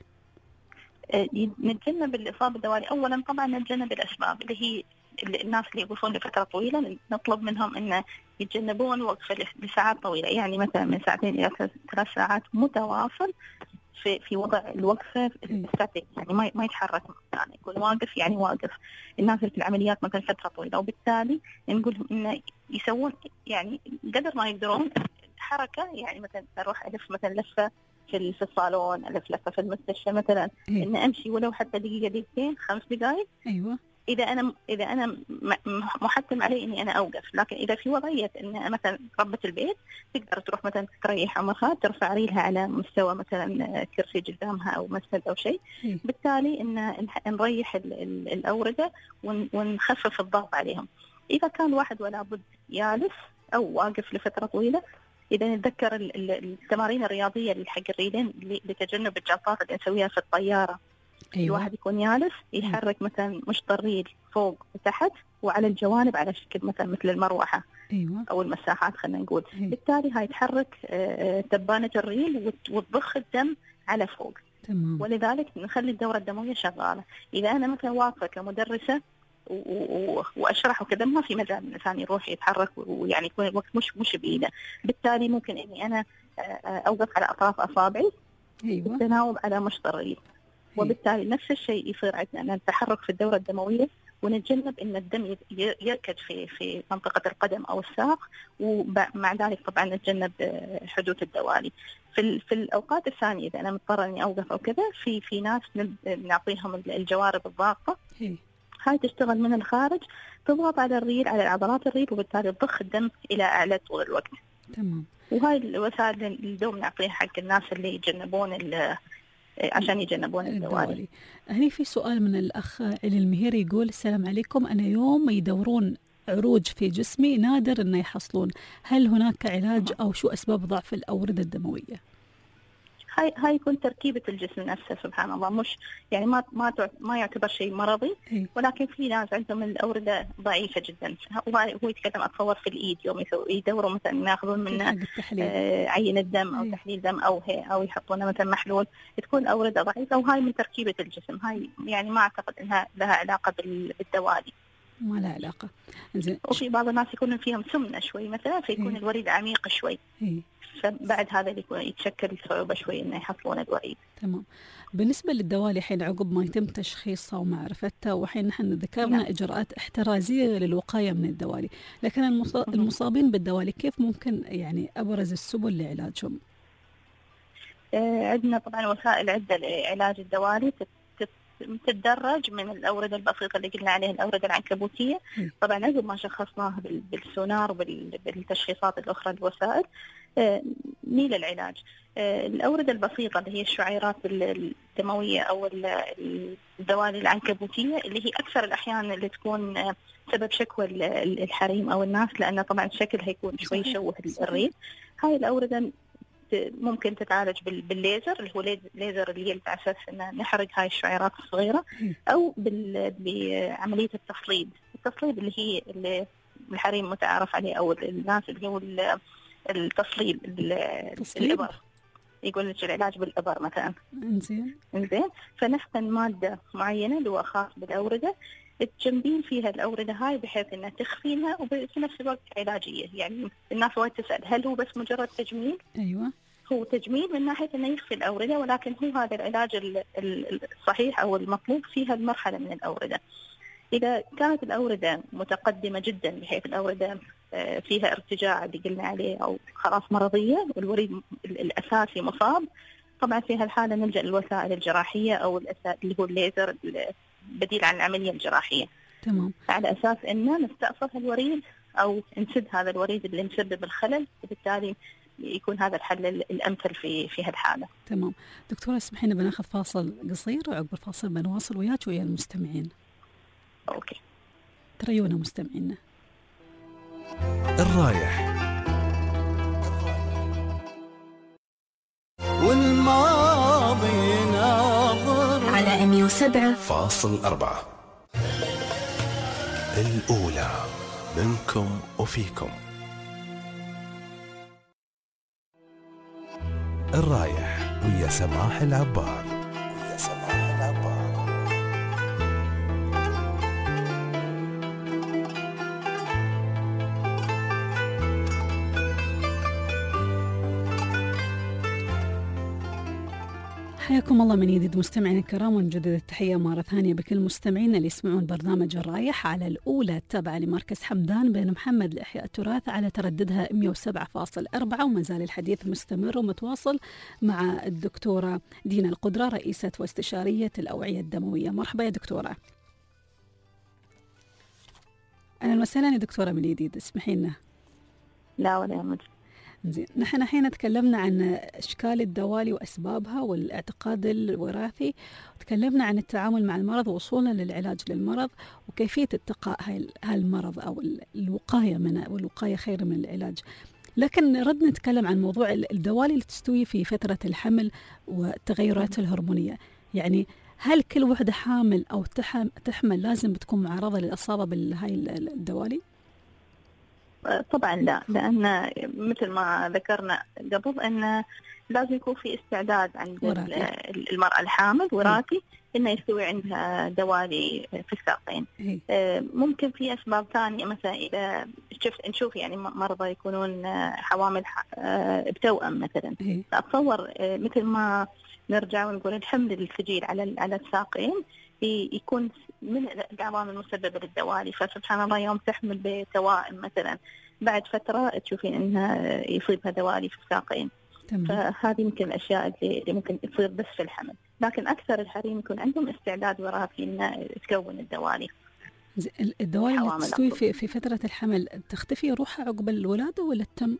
نتجنب الإصابة بالدوالي. أولا طبعا نتجنب الأسباب اللي هي الناس اللي يوقفون لفترة طويلة، نطلب منهم أن يتجنبون وقفة لساعات طويلة، يعني مثلا من 2 إلى 3 ساعات متواصل في وضع الوقفة الستاتيك، يعني ما يتحرك، يعني يكون واقف، يعني واقف. الناس اللي في العمليات مثلا فترة طويلة، وبالتالي نقول لهم إنه يسوون يعني قدر ما يقدرون حركة، يعني مثلا أروح ألف مثلا لفة في الصالون، ألف لفة في المستشفى مثلا، إن أمشي ولو حتى دقيقة دقيقتين 5 دقائق. أيوة. إذا أنا محتم علي إني أنا أوقف، لكن إذا في وضعية إن مثلا ربة البيت تقدر تروح مثلا تريح عمرها، ترفع ريلها على مستوى مثلا كرسي قدامها أو مسند أو شيء، بالتالي إن نريح الأوردة ونخفف الضغط عليهم. إذا كان واحد ولا بد يالف أو واقف لفترة طويلة، إذا نتذكر التمارين الرياضية اللي حق الريلين لتجنب الجلطات اللي نسويها في الطيارة. أيوة. الواحد يكون يالف، يحرك مثلا مشط الريل فوق وتحت وعلى الجوانب على شكل مثل المروحة. أيوة. أو المساحات خلينا نقول. بالتالي هاي تحرك تبانة الريل وتضخ الدم على فوق. تمام. ولذلك نخلي الدورة الدموية شغالة. إذا أنا مثلا واقفة كمدرسة وأشرح وكذا، ما في مجال الإنسان يروح يتحرك ويعني يكون الوقت مش بإيده، بالتالي ممكن إني أنا أوقف على أطراف أصابعي. أيوة. والتناوب على مشط الريل. وبالتالي نفس الشيء يصير عندنا التحرك في الدورة الدموية، ونتجنب ان الدم يركد في منطقة القدم او الساق، ومع ذلك طبعا نتجنب حدوث الدوالي. في الاوقات الثانية اذا انا مضطرة اني اوقف او كذا، في ناس نعطيهم الجوارب الضاغطة، هاي تشتغل من الخارج، تضغط على الريل، على عضلات الريل، وبالتالي تضخ الدم الى اعلى طول الوقت. تمام. وهاي الوسائل اللي دوم نعطيها حق الناس اللي يتجنبون عشان يجنبون الدوالي. هني في سؤال من الأخ علي المهيري يقول: السلام عليكم، أنا يوم يدورون عروج في جسمي نادر أن يحصلون، هل هناك علاج أو شو أسباب ضعف الأوردة الدموية؟ هاي يكون تركيبة الجسم نفسه، سبحان الله، مش يعني ما يعتبر شيء مرضي، ولكن في ناس عندهم الأوردة ضعيفة جدا. هو يتكلم أتصور في الإيد، يوم يدوروا مثلا ياخذون منه عينة دم أو تحليل دم أو يحطونه مثلا محلول، تكون الأوردة ضعيفة، وهاي من تركيبة الجسم. هاي يعني ما أعتقد أنها لها علاقة بالدوالي، ما لها علاقة. زين. وفي بعض الناس يكونون فيهم سمنة شوي مثلا، فيكون الوريد عميق شوي، فبعد هذا يتشكل صعوبة شوي إنه يحصلون الوريد. تمام. بالنسبة للدوالي حين عقب ما يتم تشخيصها ومعرفتها، وحين نحن ذكرنا إجراءات احترازية للوقاية من الدوالي، لكن المصابين بالدوالي كيف ممكن يعني أبرز السبل لعلاجهم؟ عندنا طبعا وسائل عدة لعلاج الدوالي، تتدرج من الأوردة البسيطة اللي قلنا عليها الأوردة العنكبوتية. طبعا عقب ما شخصناها بالسونار وبالتشخيصات الأخرى الوسائل نيل العلاج. الأوردة البسيطة اللي هي الشعيرات الدموية أو الدوالي العنكبوتية، اللي هي أكثر الأحيان اللي تكون سبب شكوى الحريم أو الناس، لأن طبعا الشكل هيكون شوي يشوه الريد. هاي الأوردة ممكن تتعالج بالليزر، اللي هو ليزر الجلد، على اساس ان نحرق هاي الشعيرات الصغيره، او بعمليه التصليب اللي هي اللي الحريم متعارف عليه، او الناس اللي هو التصليب الابر، يقول لك العلاج بالابر مثلا. انزين. فنحقن ماده معينه اللي هو خاص بالاورده، تجنبين فيها الأوردة هاي بحيث أنها تخفينها، وفي نفس الوقت علاجية. يعني الناس وايد تسأل هل هو بس مجرد تجميل؟ أيوة، هو تجميل من ناحية أنه يخفي الأوردة، ولكن هو هذا العلاج الصحيح أو المطلوب في هالمرحلة من الأوردة. إذا كانت الأوردة متقدمة جدا بحيث الأوردة فيها ارتجاع اللي قلنا عليه، أو خلاص مرضية والوريد الأساسي مصاب، طبعا في هالحالة نلجأ للوسائل الجراحية أو اللي هو الليزر بديل عن العملية الجراحية. تمام. على أساس أننا نستأصل الوريد أو نسد هذا الوريد اللي مسبب الخلل، وبالتالي يكون هذا الحل الأمثل في هالحالة. تمام. دكتورة اسمحي لنا بناخذ فاصل قصير، وعقب الفاصل بنواصل وياك ويا المستمعين. أوكي. تريونا مستمعينا. الرايح والماضي ناظر على 107.4. الأولى منكم وفيكم. الرايح ويا سماح العبار. حياكم الله من جديد مستمعينا الكرام، ونجدد التحية مرة ثانية بكل مستمعينا اللي يسمعون برنامج الرايح على الأولى التابعة لمركز حمدان بن محمد لإحياء التراث على ترددها 107.4. وما زال الحديث مستمر ومتواصل مع الدكتورة دينا القدرة، رئيسة واستشارية الأوعية الدموية. مرحبا يا دكتورة. أهلا وسهلا يا دكتورة من جديد، اسمحي لنا. لا ولا يهمك. زين، نحن الحين تكلمنا عن أشكال الدوالي وأسبابها والاعتقاد الوراثي، وتكلمنا عن التعامل مع المرض ووصولنا للعلاج للمرض وكيفية اتقاء هالمرض أو الوقاية منه، والوقاية خير من العلاج. لكن نرد نتكلم عن موضوع الدوالي اللي تستوي في فترة الحمل والتغيرات الهرمونية. يعني هل كل وحدة حامل أو تحمل لازم بتكون معرضة للإصابة بهاي الدوالي؟ طبعا لا، لأن مثل ما ذكرنا قبل أن لازم يكون في استعداد عند المرأة الحامل وراثي إنه يستوي عندها دوالي في الساقين. ممكن في أسباب ثانية، مثلا إذا نشوف يعني مرضى يكونون حوامل بتوأم مثلا، أتصور مثل ما نرجع ونقول الحمل الثقيل على الساقين يكون من العوامل المسببة للدوالي. فسبحان الله يوم تحمل بتوائم مثلا بعد فترة تشوفين إنها يصيبها دوالي في الساقين. فهذه يمكن الأشياء اللي ممكن تصير بس في الحمل، لكن أكثر الحريم يكون عندهم استعداد وراثي إنها تكون الدوالي. الدوالي اللي تستوي في فترة الحمل تختفي روحها عقب الولادة ولا تتم؟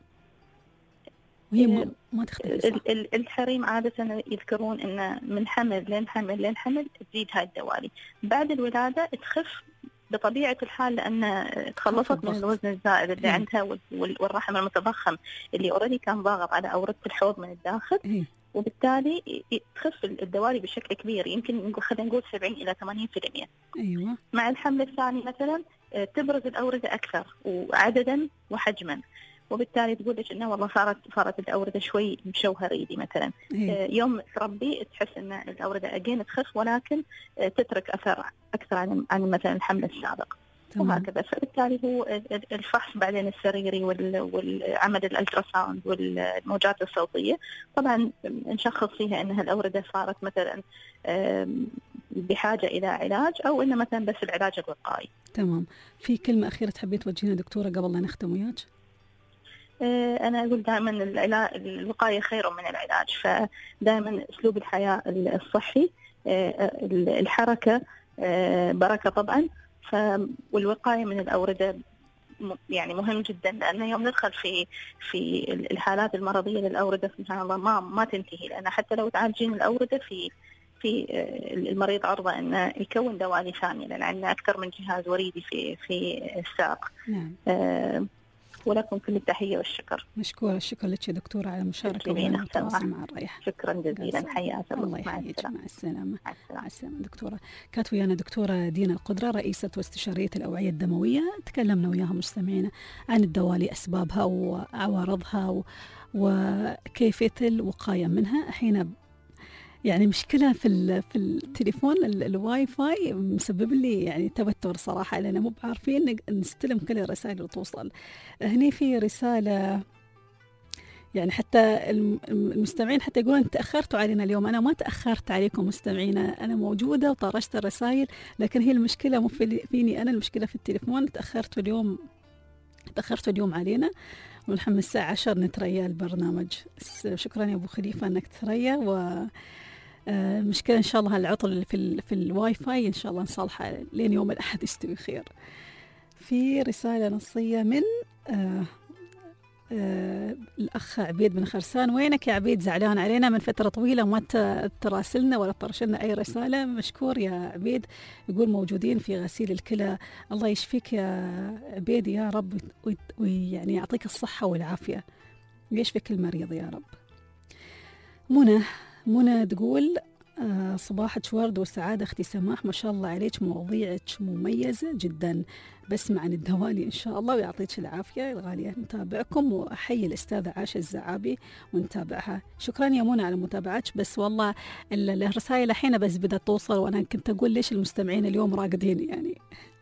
وهي ما تختفي. الحريم عادة يذكرون إن من حمل لين حمل تزيد هاي الدوالي. بعد الولادة تخف بطبيعة الحال، لأن تخلصت من الوزن الزائد اللي عندها والرحم المتضخم اللي أوريدي كان ضاغط على أوردة الحوض من الداخل. وبالتالي تخف الدوالي بشكل كبير، يمكن خلينا نقول 70 إلى 80%. أيوة. مع الحمل الثاني مثلا تبرز الأوردة أكثر وعددا وحجما، وبالتالي تقول لك انه والله صارت الاورده شوي مشوهريدي مثلا. يوم تربي تحس ان الاورده اجين تخف، ولكن تترك اثر اكثر عن مثلا الحمل السابق. وهكذا. فبالتالي هو الفحص بعدين السريري والعمل الالتراساوند والموجات الصوتيه طبعا نشخص فيها انها الاورده صارت مثلا بحاجه الى علاج، او انه مثلا بس العلاج الوقائي. تمام. في كلمه اخيره تحبين توجهينها دكتوره قبل لا نختم وياك؟ أنا أقول دائما الوقاية خير من العلاج، فدائما أسلوب الحياة الصحي، الحركة بركة طبعا، والوقاية من الأوردة يعني مهم جدا، لأنه يوم ندخل في الحالات المرضية للأوردة سبحان الله ما تنتهي، لأن حتى لو تعالجين الأوردة في المريض عرضة أنه يكون دوالي ثانية، لأن عندنا أكثر من جهاز وريدي في الساق. نعم. ولكم كل التحية والشكر. مشكورة، الشكر لك يا دكتورة على المشاركة والتواصل مع الرايح. شكرا جزيلا، حياك الله يحييك. مع السلامة. مع السلامة دكتورة. كانت ويانا دكتورة دينا القدرة، رئيسة واستشارية الأوعية الدموية. تكلمنا وياها مستمعينا عن الدوالي، أسبابها وعوارضها وكيفية الوقاية منها. حين يعني مشكلة في التليفون الواي فاي مسبب لي يعني توتر صراحة، لأننا مو بعارفين نستلم كل الرسائل اللي توصل. هني في رسالة يعني حتى المستمعين حتى يقولون تأخرتوا علينا اليوم. أنا ما تأخرت عليكم مستمعينا، أنا موجودة وطرشت الرسائل، لكن هي المشكلة مو فيني أنا، المشكلة في التليفون. تأخرتوا اليوم علينا، ونحن الساعة 10 نتريا البرنامج. شكرا يا أبو خليفة أنك تريا. المشكلة إن شاء الله هالعطل في الواي فاي إن شاء الله نصلحها لين يوم الأحد يستوي خير. في رسالة نصية من الأخ عبيد بن خرسان. وينك يا عبيد؟ زعلان علينا من فترة طويلة ما تراسلنا ولا ترشلنا أي رسالة. مشكور يا عبيد. يقول موجودين في غسيل الكلى. الله يشفيك يا عبيد يا رب، ويعني يعطيك الصحة والعافية ويشفي كل مريض يا رب. منى تقول صباحك ورد وسعادة أختي سماح، ما شاء الله عليك، مواضيعك مميزة جدا. بسمع عن الدوالي إن شاء الله ويعطيك العافية الغالية. نتابعكم وأحيي الأستاذة عاشة الزعابي ونتابعها. شكرا يا منى على متابعتك. بس والله الرسائل الحين بس بدأت توصل، وأنا كنت أقول ليش المستمعين اليوم راقدين يعني.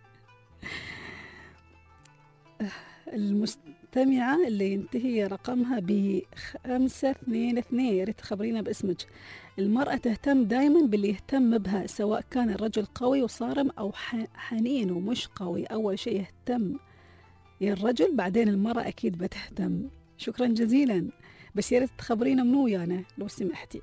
المستمعة اللي ينتهي رقمها ب522، يا ريت تخبرينا باسمك. المرأة تهتم دائما باللي يهتم بها، سواء كان الرجل قوي وصارم أو حنين ومش قوي. أول شيء يهتم يا الرجل، بعدين المرأة أكيد بتهتم. شكرا جزيلا، بس يا ريت تخبرينا منو يانا لو سمحتي.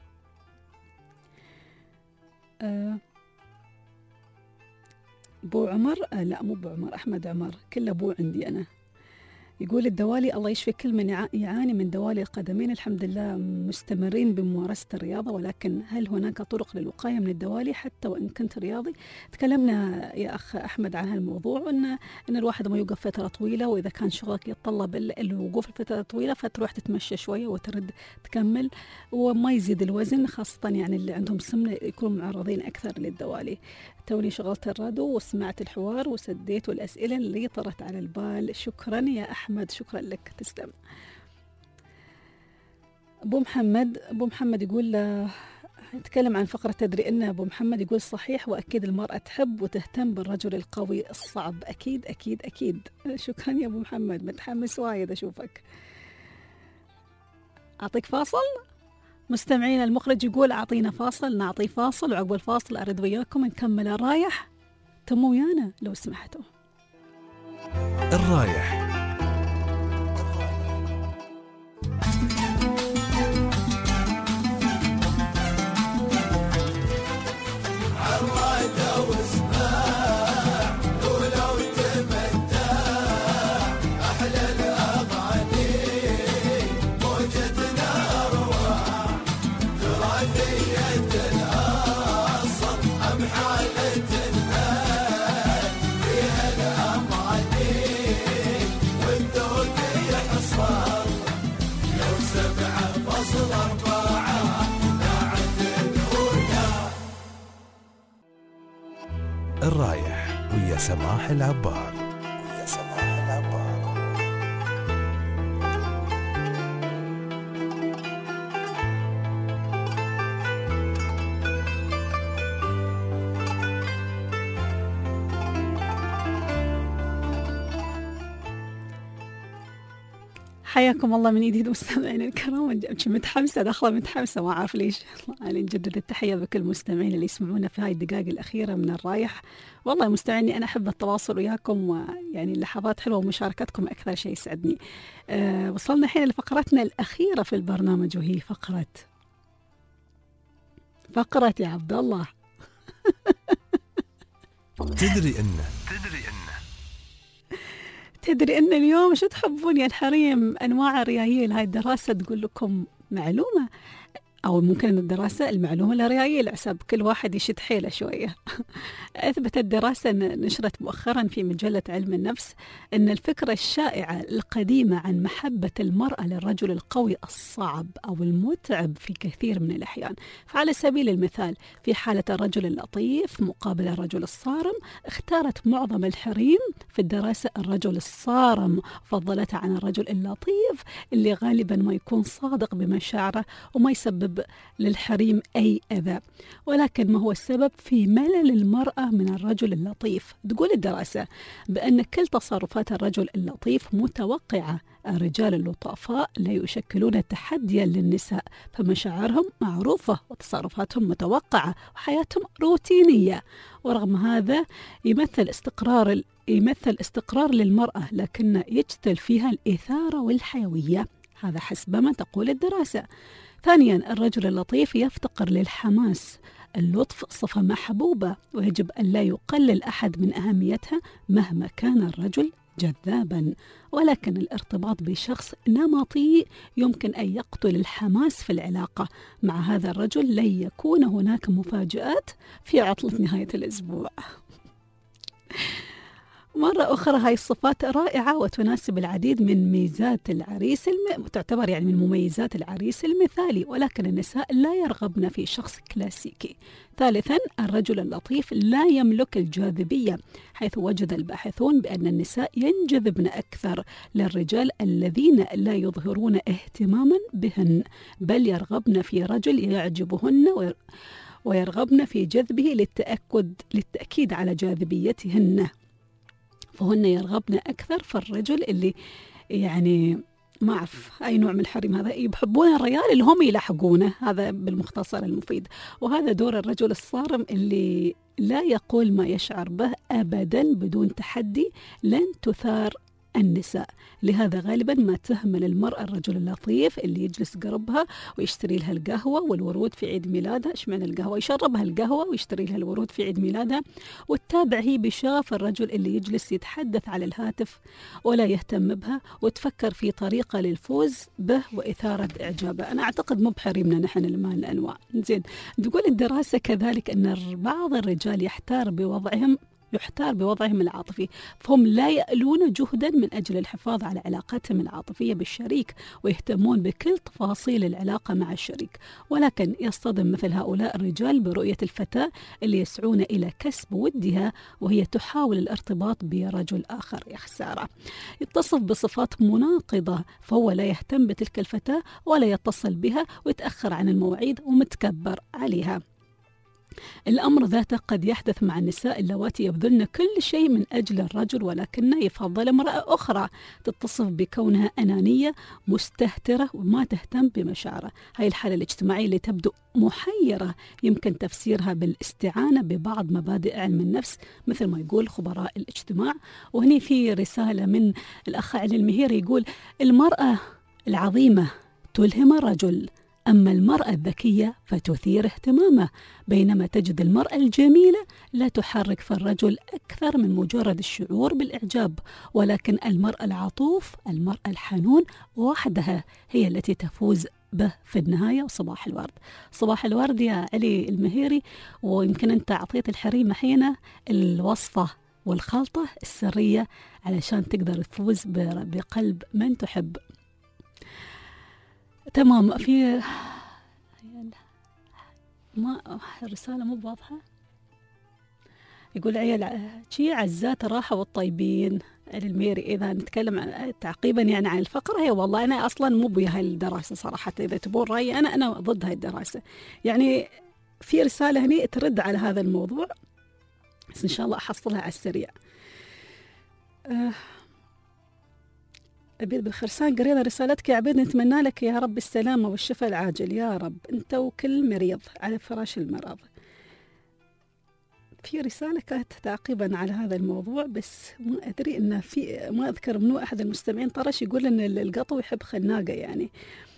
بو عمر، لا مو بو عمر، أحمد عمر، كله بو عندي أنا. يقول الدوالي الله يشفي كل من يعاني من دوالي القدمين. الحمد لله مستمرين بممارسة الرياضة، ولكن هل هناك طرق للوقاية من الدوالي حتى وإن كنت رياضي؟ تكلمنا يا أخ أحمد عن هالموضوع، إن الواحد ما يوقف فترة طويلة، وإذا كان شغلك يتطلب الوقوف لفترة طويلة فتروح تتمشى شوية وترد تكمل، وما يزيد الوزن، خاصة يعني اللي عندهم سمنة يكونوا معرضين أكثر للدوالي. توني شغلت الراديو وسمعت الحوار وسديت الأسئلة اللي طرت على البال. شكرا يا أحمد، شكرا لك، تسلم. أبو محمد يقول يتكلم عن فقرة تدري إن. أبو محمد يقول صحيح، وأكيد المرأة تحب وتهتم بالرجل القوي الصعب، أكيد أكيد أكيد. شكرا يا أبو محمد، متحمس وايد أشوفك. أعطيك فاصل. مستمعين المخرج يقول أعطينا فاصل، نعطي فاصل، وعقب الفاصل أرد وياكم نكمل الرايح. تموا ويانا لو سمحتوا. الرايح. الرايح ويا سماح العبار. حياكم الله من جديد مستمعين الكرام. متحمسة، داخلة متحمسة، ما أعرف ليش. يعني نجدد التحية بكل المستمعين اللي يسمعونا في هاي الدقائق الأخيرة من الرايح. والله مستمعيني أنا أحب التواصل وياكم، ويعني اللحظات حلوة ومشاركتكم أكثر شيء يسعدني. وصلنا الحين لفقرتنا الأخيرة في البرنامج، وهي فقرة يا عبد الله. تدري إن اليوم شو تحبون يا الحريم؟ أنواع الريايل. هاي الدراسة تقول لكم معلومة، أو ممكن الدراسة المعلومة الريايل، حسب كل واحد يشد حيله شوية. أثبتت دراسة نشرت مؤخرا في مجلة علم النفس أن الفكرة الشائعة القديمة عن محبة المرأة للرجل القوي الصعب أو المتعب في كثير من الأحيان. فعلى سبيل المثال في حالة الرجل اللطيف مقابل الرجل الصارم، اختارت معظم الحريم في الدراسة الرجل الصارم، فضلته عن الرجل اللطيف اللي غالبا ما يكون صادق بمشاعره وما يسبب للحريم أي أذى. ولكن ما هو السبب في ملل المرأة من الرجل اللطيف؟ تقول الدراسة بأن كل تصرفات الرجل اللطيف متوقعة. الرجال اللطافاء لا يشكلون تحديا للنساء، فمشاعرهم معروفة وتصرفاتهم متوقعة وحياتهم روتينية. ورغم هذا يمثل استقرار للمرأة، لكن يجتل فيها الإثارة والحيوية. هذا حسب ما تقول الدراسة. ثانيا الرجل اللطيف يفتقر للحماس. اللطف صفة محبوبة، ويجب أن لا يقلل أحد من أهميتها مهما كان الرجل جذابا. ولكن الارتباط بشخص نمطي يمكن أن يقتل الحماس في العلاقة. مع هذا الرجل لن يكون هناك مفاجآت في عطلة نهاية الأسبوع. مرة أخرى هاي الصفات رائعة وتناسب العديد من ميزات العريس تعتبر يعني من مميزات العريس المثالي، ولكن النساء لا يرغبن في شخص كلاسيكي. ثالثا، الرجل اللطيف لا يملك الجاذبية، حيث وجد الباحثون بأن النساء ينجذبن أكثر للرجال الذين لا يظهرون اهتماما بهن، بل يرغبن في رجل يعجبهن ويرغبن في جذبه للتأكيد على جاذبيتهن، فهن يرغبن أكثر في الرجل اللي يعني ما أعرف أي نوع من الحريم هذا يحبون الرجال اللي هم يلحقونه. هذا بالمختصر المفيد. وهذا دور الرجل الصارم اللي لا يقول ما يشعر به أبدا بدون تحدي، لن تثار النساء. لهذا غالبا ما تهمل المرأة الرجل اللطيف اللي يجلس قربها ويشتري لها القهوة والورود في عيد ميلادها. ايش معنى القهوة؟ يشربها القهوة ويشتري لها الورود في عيد ميلادها، وتتابع هي بشاف الرجل اللي يجلس يتحدث على الهاتف ولا يهتم بها، وتفكر في طريقة للفوز به وإثارة إعجابه. أنا أعتقد مو بحريمنا نحن المان الأنواع. زين، تقول الدراسة كذلك أن بعض الرجال يحتار بوضعهم العاطفي، فهم لا يألون جهدا من أجل الحفاظ على علاقتهم العاطفية بالشريك، ويهتمون بكل تفاصيل العلاقة مع الشريك. ولكن يصطدم مثل هؤلاء الرجال برؤية الفتاة اللي يسعون إلى كسب ودها وهي تحاول الارتباط برجل آخر. يا خسارة، يتصف بصفات مناقضة، فهو لا يهتم بتلك الفتاة ولا يتصل بها، ويتأخر عن المواعيد ومتكبر عليها. الأمر ذاته قد يحدث مع النساء اللواتي يبذلن كل شيء من أجل الرجل، ولكنه يفضل امرأة أخرى تتصف بكونها أنانية مستهترة وما تهتم بمشاعره. هاي الحالة الاجتماعية اللي تبدو محيرة يمكن تفسيرها بالاستعانة ببعض مبادئ علم النفس مثل ما يقول خبراء الاجتماع. وهني في رسالة من الأخ علي المهيري يقول: المرأة العظيمة تلهم الرجل، أما المرأة الذكية فتثير اهتمامه، بينما تجد المرأة الجميلة لا تحرك في الرجل أكثر من مجرد الشعور بالإعجاب، ولكن المرأة العطوف، المرأة الحنون وحدها هي التي تفوز به في النهاية. وصباح الورد. صباح الورد يا علي المهيري. ويمكن أنت أعطيت الحريم حين الوصفة والخلطة السرية علشان تقدر تفوز بقلب من تحب. تمام. في ما الرسالة مو واضحة. يقول عيال شي عزات الراحة والطيبين الميري. إذا نتكلم تعقيبا يعني عن الفقرة، هي والله أنا أصلا مو بها الدراسة صراحة. إذا تبون رأيي أنا ضد هاي الدراسة. يعني في رسالة هني ترد على هذا الموضوع، بس إن شاء الله أحصلها على السريع. عبيد بالخرسان، قرينا رسالتك يا عبيد، نتمنى لك يا رب السلامة والشفاء العاجل يا رب أنت وكل مريض على فراش المرض. في رسالة كانت تعقيبا على هذا الموضوع، بس ما أدري إنه في ما أذكر منو أحد المستمعين طرش يقول إن القطو يحب خناقة يعني.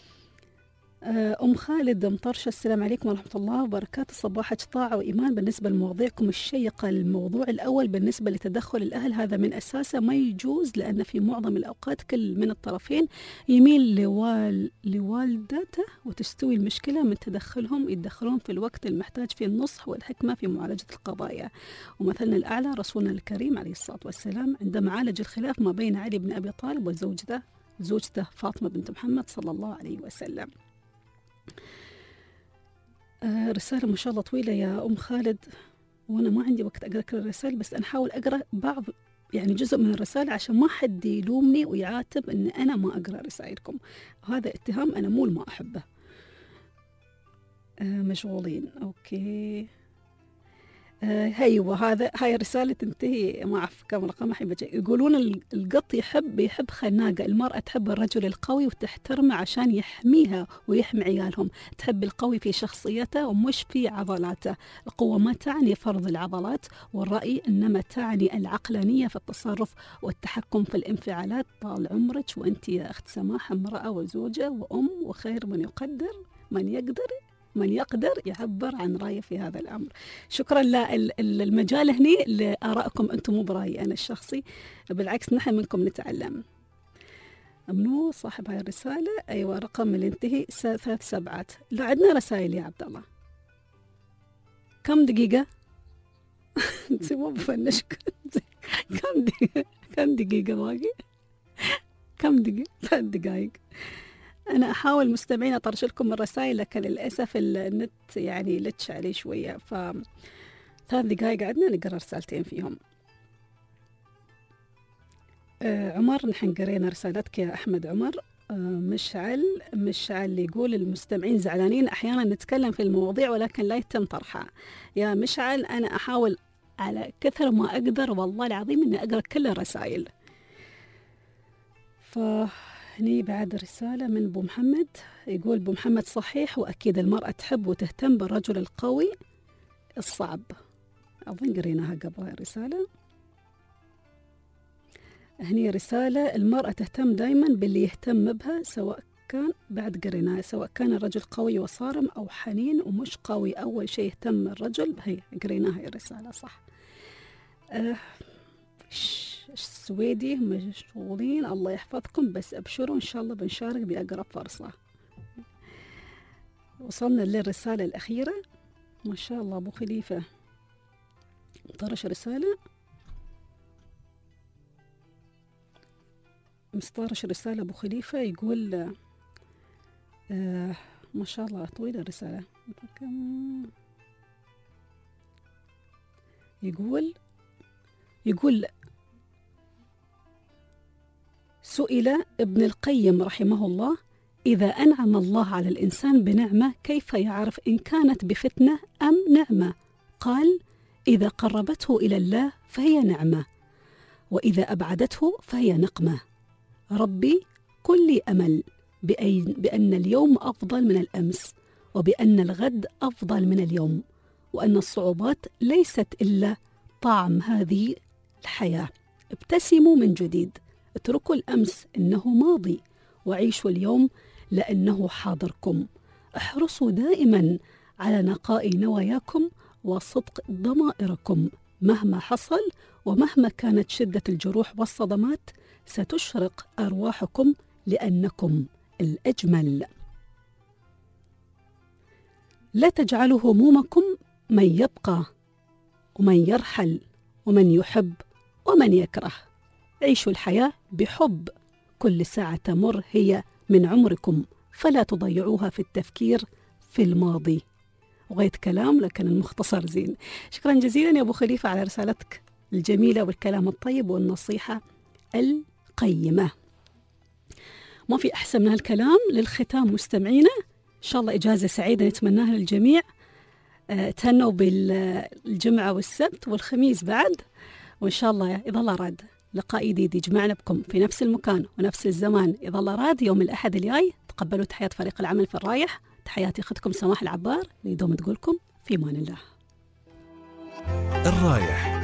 أم خالد مطرشة، السلام عليكم ورحمة الله وبركاته. صباحك طاعة وإيمان. بالنسبة لمواضيعكم الشيقة، الموضوع الأول بالنسبة لتدخل الأهل، هذا من أساسه ما يجوز، لأن في معظم الأوقات كل من الطرفين يميل لوالدته وتستوي المشكلة من تدخلهم. يتدخلون في الوقت المحتاج فيه النصح والحكمة في معالجة القضايا. ومثلنا الأعلى رسولنا الكريم عليه الصلاة والسلام عندما عالج الخلاف ما بين علي بن أبي طالب وزوجته فاطمة بنت محمد صلى الله عليه وسلم. رسالة ما شاء الله طويلة يا أم خالد، وأنا ما عندي وقت أقرأ كل الرسائل، بس أنا أحاول أقرأ بعض يعني جزء من الرسالة عشان ما حد يلومني ويعاتب أن أنا ما أقرأ رسائلكم. هذا اتهام أنا مو ما أحبه. مشغولين. أوكي. أيوة، هاي الرسالة تنتهي ما أعرف كم رقمها. يقولون القط يحب خناقة، المرأة تحب الرجل القوي وتحترمه عشان يحميها ويحمي عيالهم، تحب القوي في شخصيته ومش في عضلاته. القوة ما تعني فرض العضلات والرأي، إنما تعني العقلانية في التصرف والتحكم في الانفعالات. طال عمرك وأنت يا أخت سماح امرأة وزوجة وأم، وخير من يقدر يعبر عن رأيه في هذا الأمر. شكرا للمجال هني لآرائكم أنتم، مو برأيي أنا الشخصي، بالعكس نحن منكم نتعلم. منو صاحب هاي الرسالة؟ أيوة، رقم اللي ينتهي 37. لا عندنا رسائل يا عبد الله. كم دقيقة؟ انت مو بفنشك. كم دقيقة باقي؟ كم دقيقة؟ 3 دقائق. أنا أحاول مستمعين أطرش لكم الرسائل، لكن للأسف النت يعني لتش عليه شوية، 3 دقائق عندنا نقرأ رسالتين فيهم. عمر، نحن قرينا رسالتك يا أحمد عمر. مشعل يقول المستمعين زعلانين أحيانا نتكلم في المواضيع ولكن لا يتم طرحها. يا مشعل أنا أحاول على كثر ما أقدر والله العظيم أني أقرأ كل الرسائل. فهني بعد رسالة من أبو محمد يقول أبو محمد صحيح، وأكيد المرأة تحب وتهتم بالرجل القوي الصعب. أظن قريناها قبل الرسالة. هني رسالة المرأة تهتم دايما باللي يهتم بها، سواء كان بعد قريناها، سواء كان الرجل قوي وصارم أو حنين ومش قوي، أول شيء يهتم الرجل. هي قريناها الرسالة صح. السويدي مشغولين الله يحفظكم، بس أبشروا إن شاء الله بنشارك بأقرب فرصة. وصلنا للرسالة الأخيرة ما شاء الله. أبو خليفة طرش رسالة، مستارش رسالة أبو خليفة يقول ما شاء الله طويلة الرسالة. يقول سئل ابن القيم رحمه الله: إذا أنعم الله على الإنسان بنعمة كيف يعرف إن كانت بفتنة أم نعمة؟ قال: إذا قربته إلى الله فهي نعمة، وإذا أبعدته فهي نقمة. ربي كن لي أمل بأن اليوم أفضل من الأمس، وبأن الغد أفضل من اليوم، وأن الصعوبات ليست إلا طعم هذه الحياة. ابتسموا من جديد، اتركوا الأمس إنه ماضي، وعيشوا اليوم لأنه حاضركم. احرصوا دائما على نقاء نواياكم وصدق ضمائركم. مهما حصل ومهما كانت شدة الجروح والصدمات ستشرق أرواحكم لأنكم الأجمل. لا تجعلوا همومكم من يبقى ومن يرحل ومن يحب ومن يكره. عيشوا الحياة بحب، كل ساعة تمر هي من عمركم، فلا تضيعوها في التفكير في الماضي. وغيت كلام لكن المختصر زين. شكرا جزيلا يا أبو خليفة على رسالتك الجميلة والكلام الطيب والنصيحة القيمة. ما في أحسن من هالكلام للختام مستمعينا. إن شاء الله إجازة سعيدة نتمناها للجميع. تهنوا بالجمعة والسبت والخميس بعد، وإن شاء الله يظل راد لقاء جديد يجمعنا بكم في نفس المكان ونفس الزمان. يظل راد يوم الأحد الجاي. تقبلوا تحيات فريق العمل في الرايح. تحياتي أختكم سماح العبار، ليدوم تقولكم في أمان الله. الرايح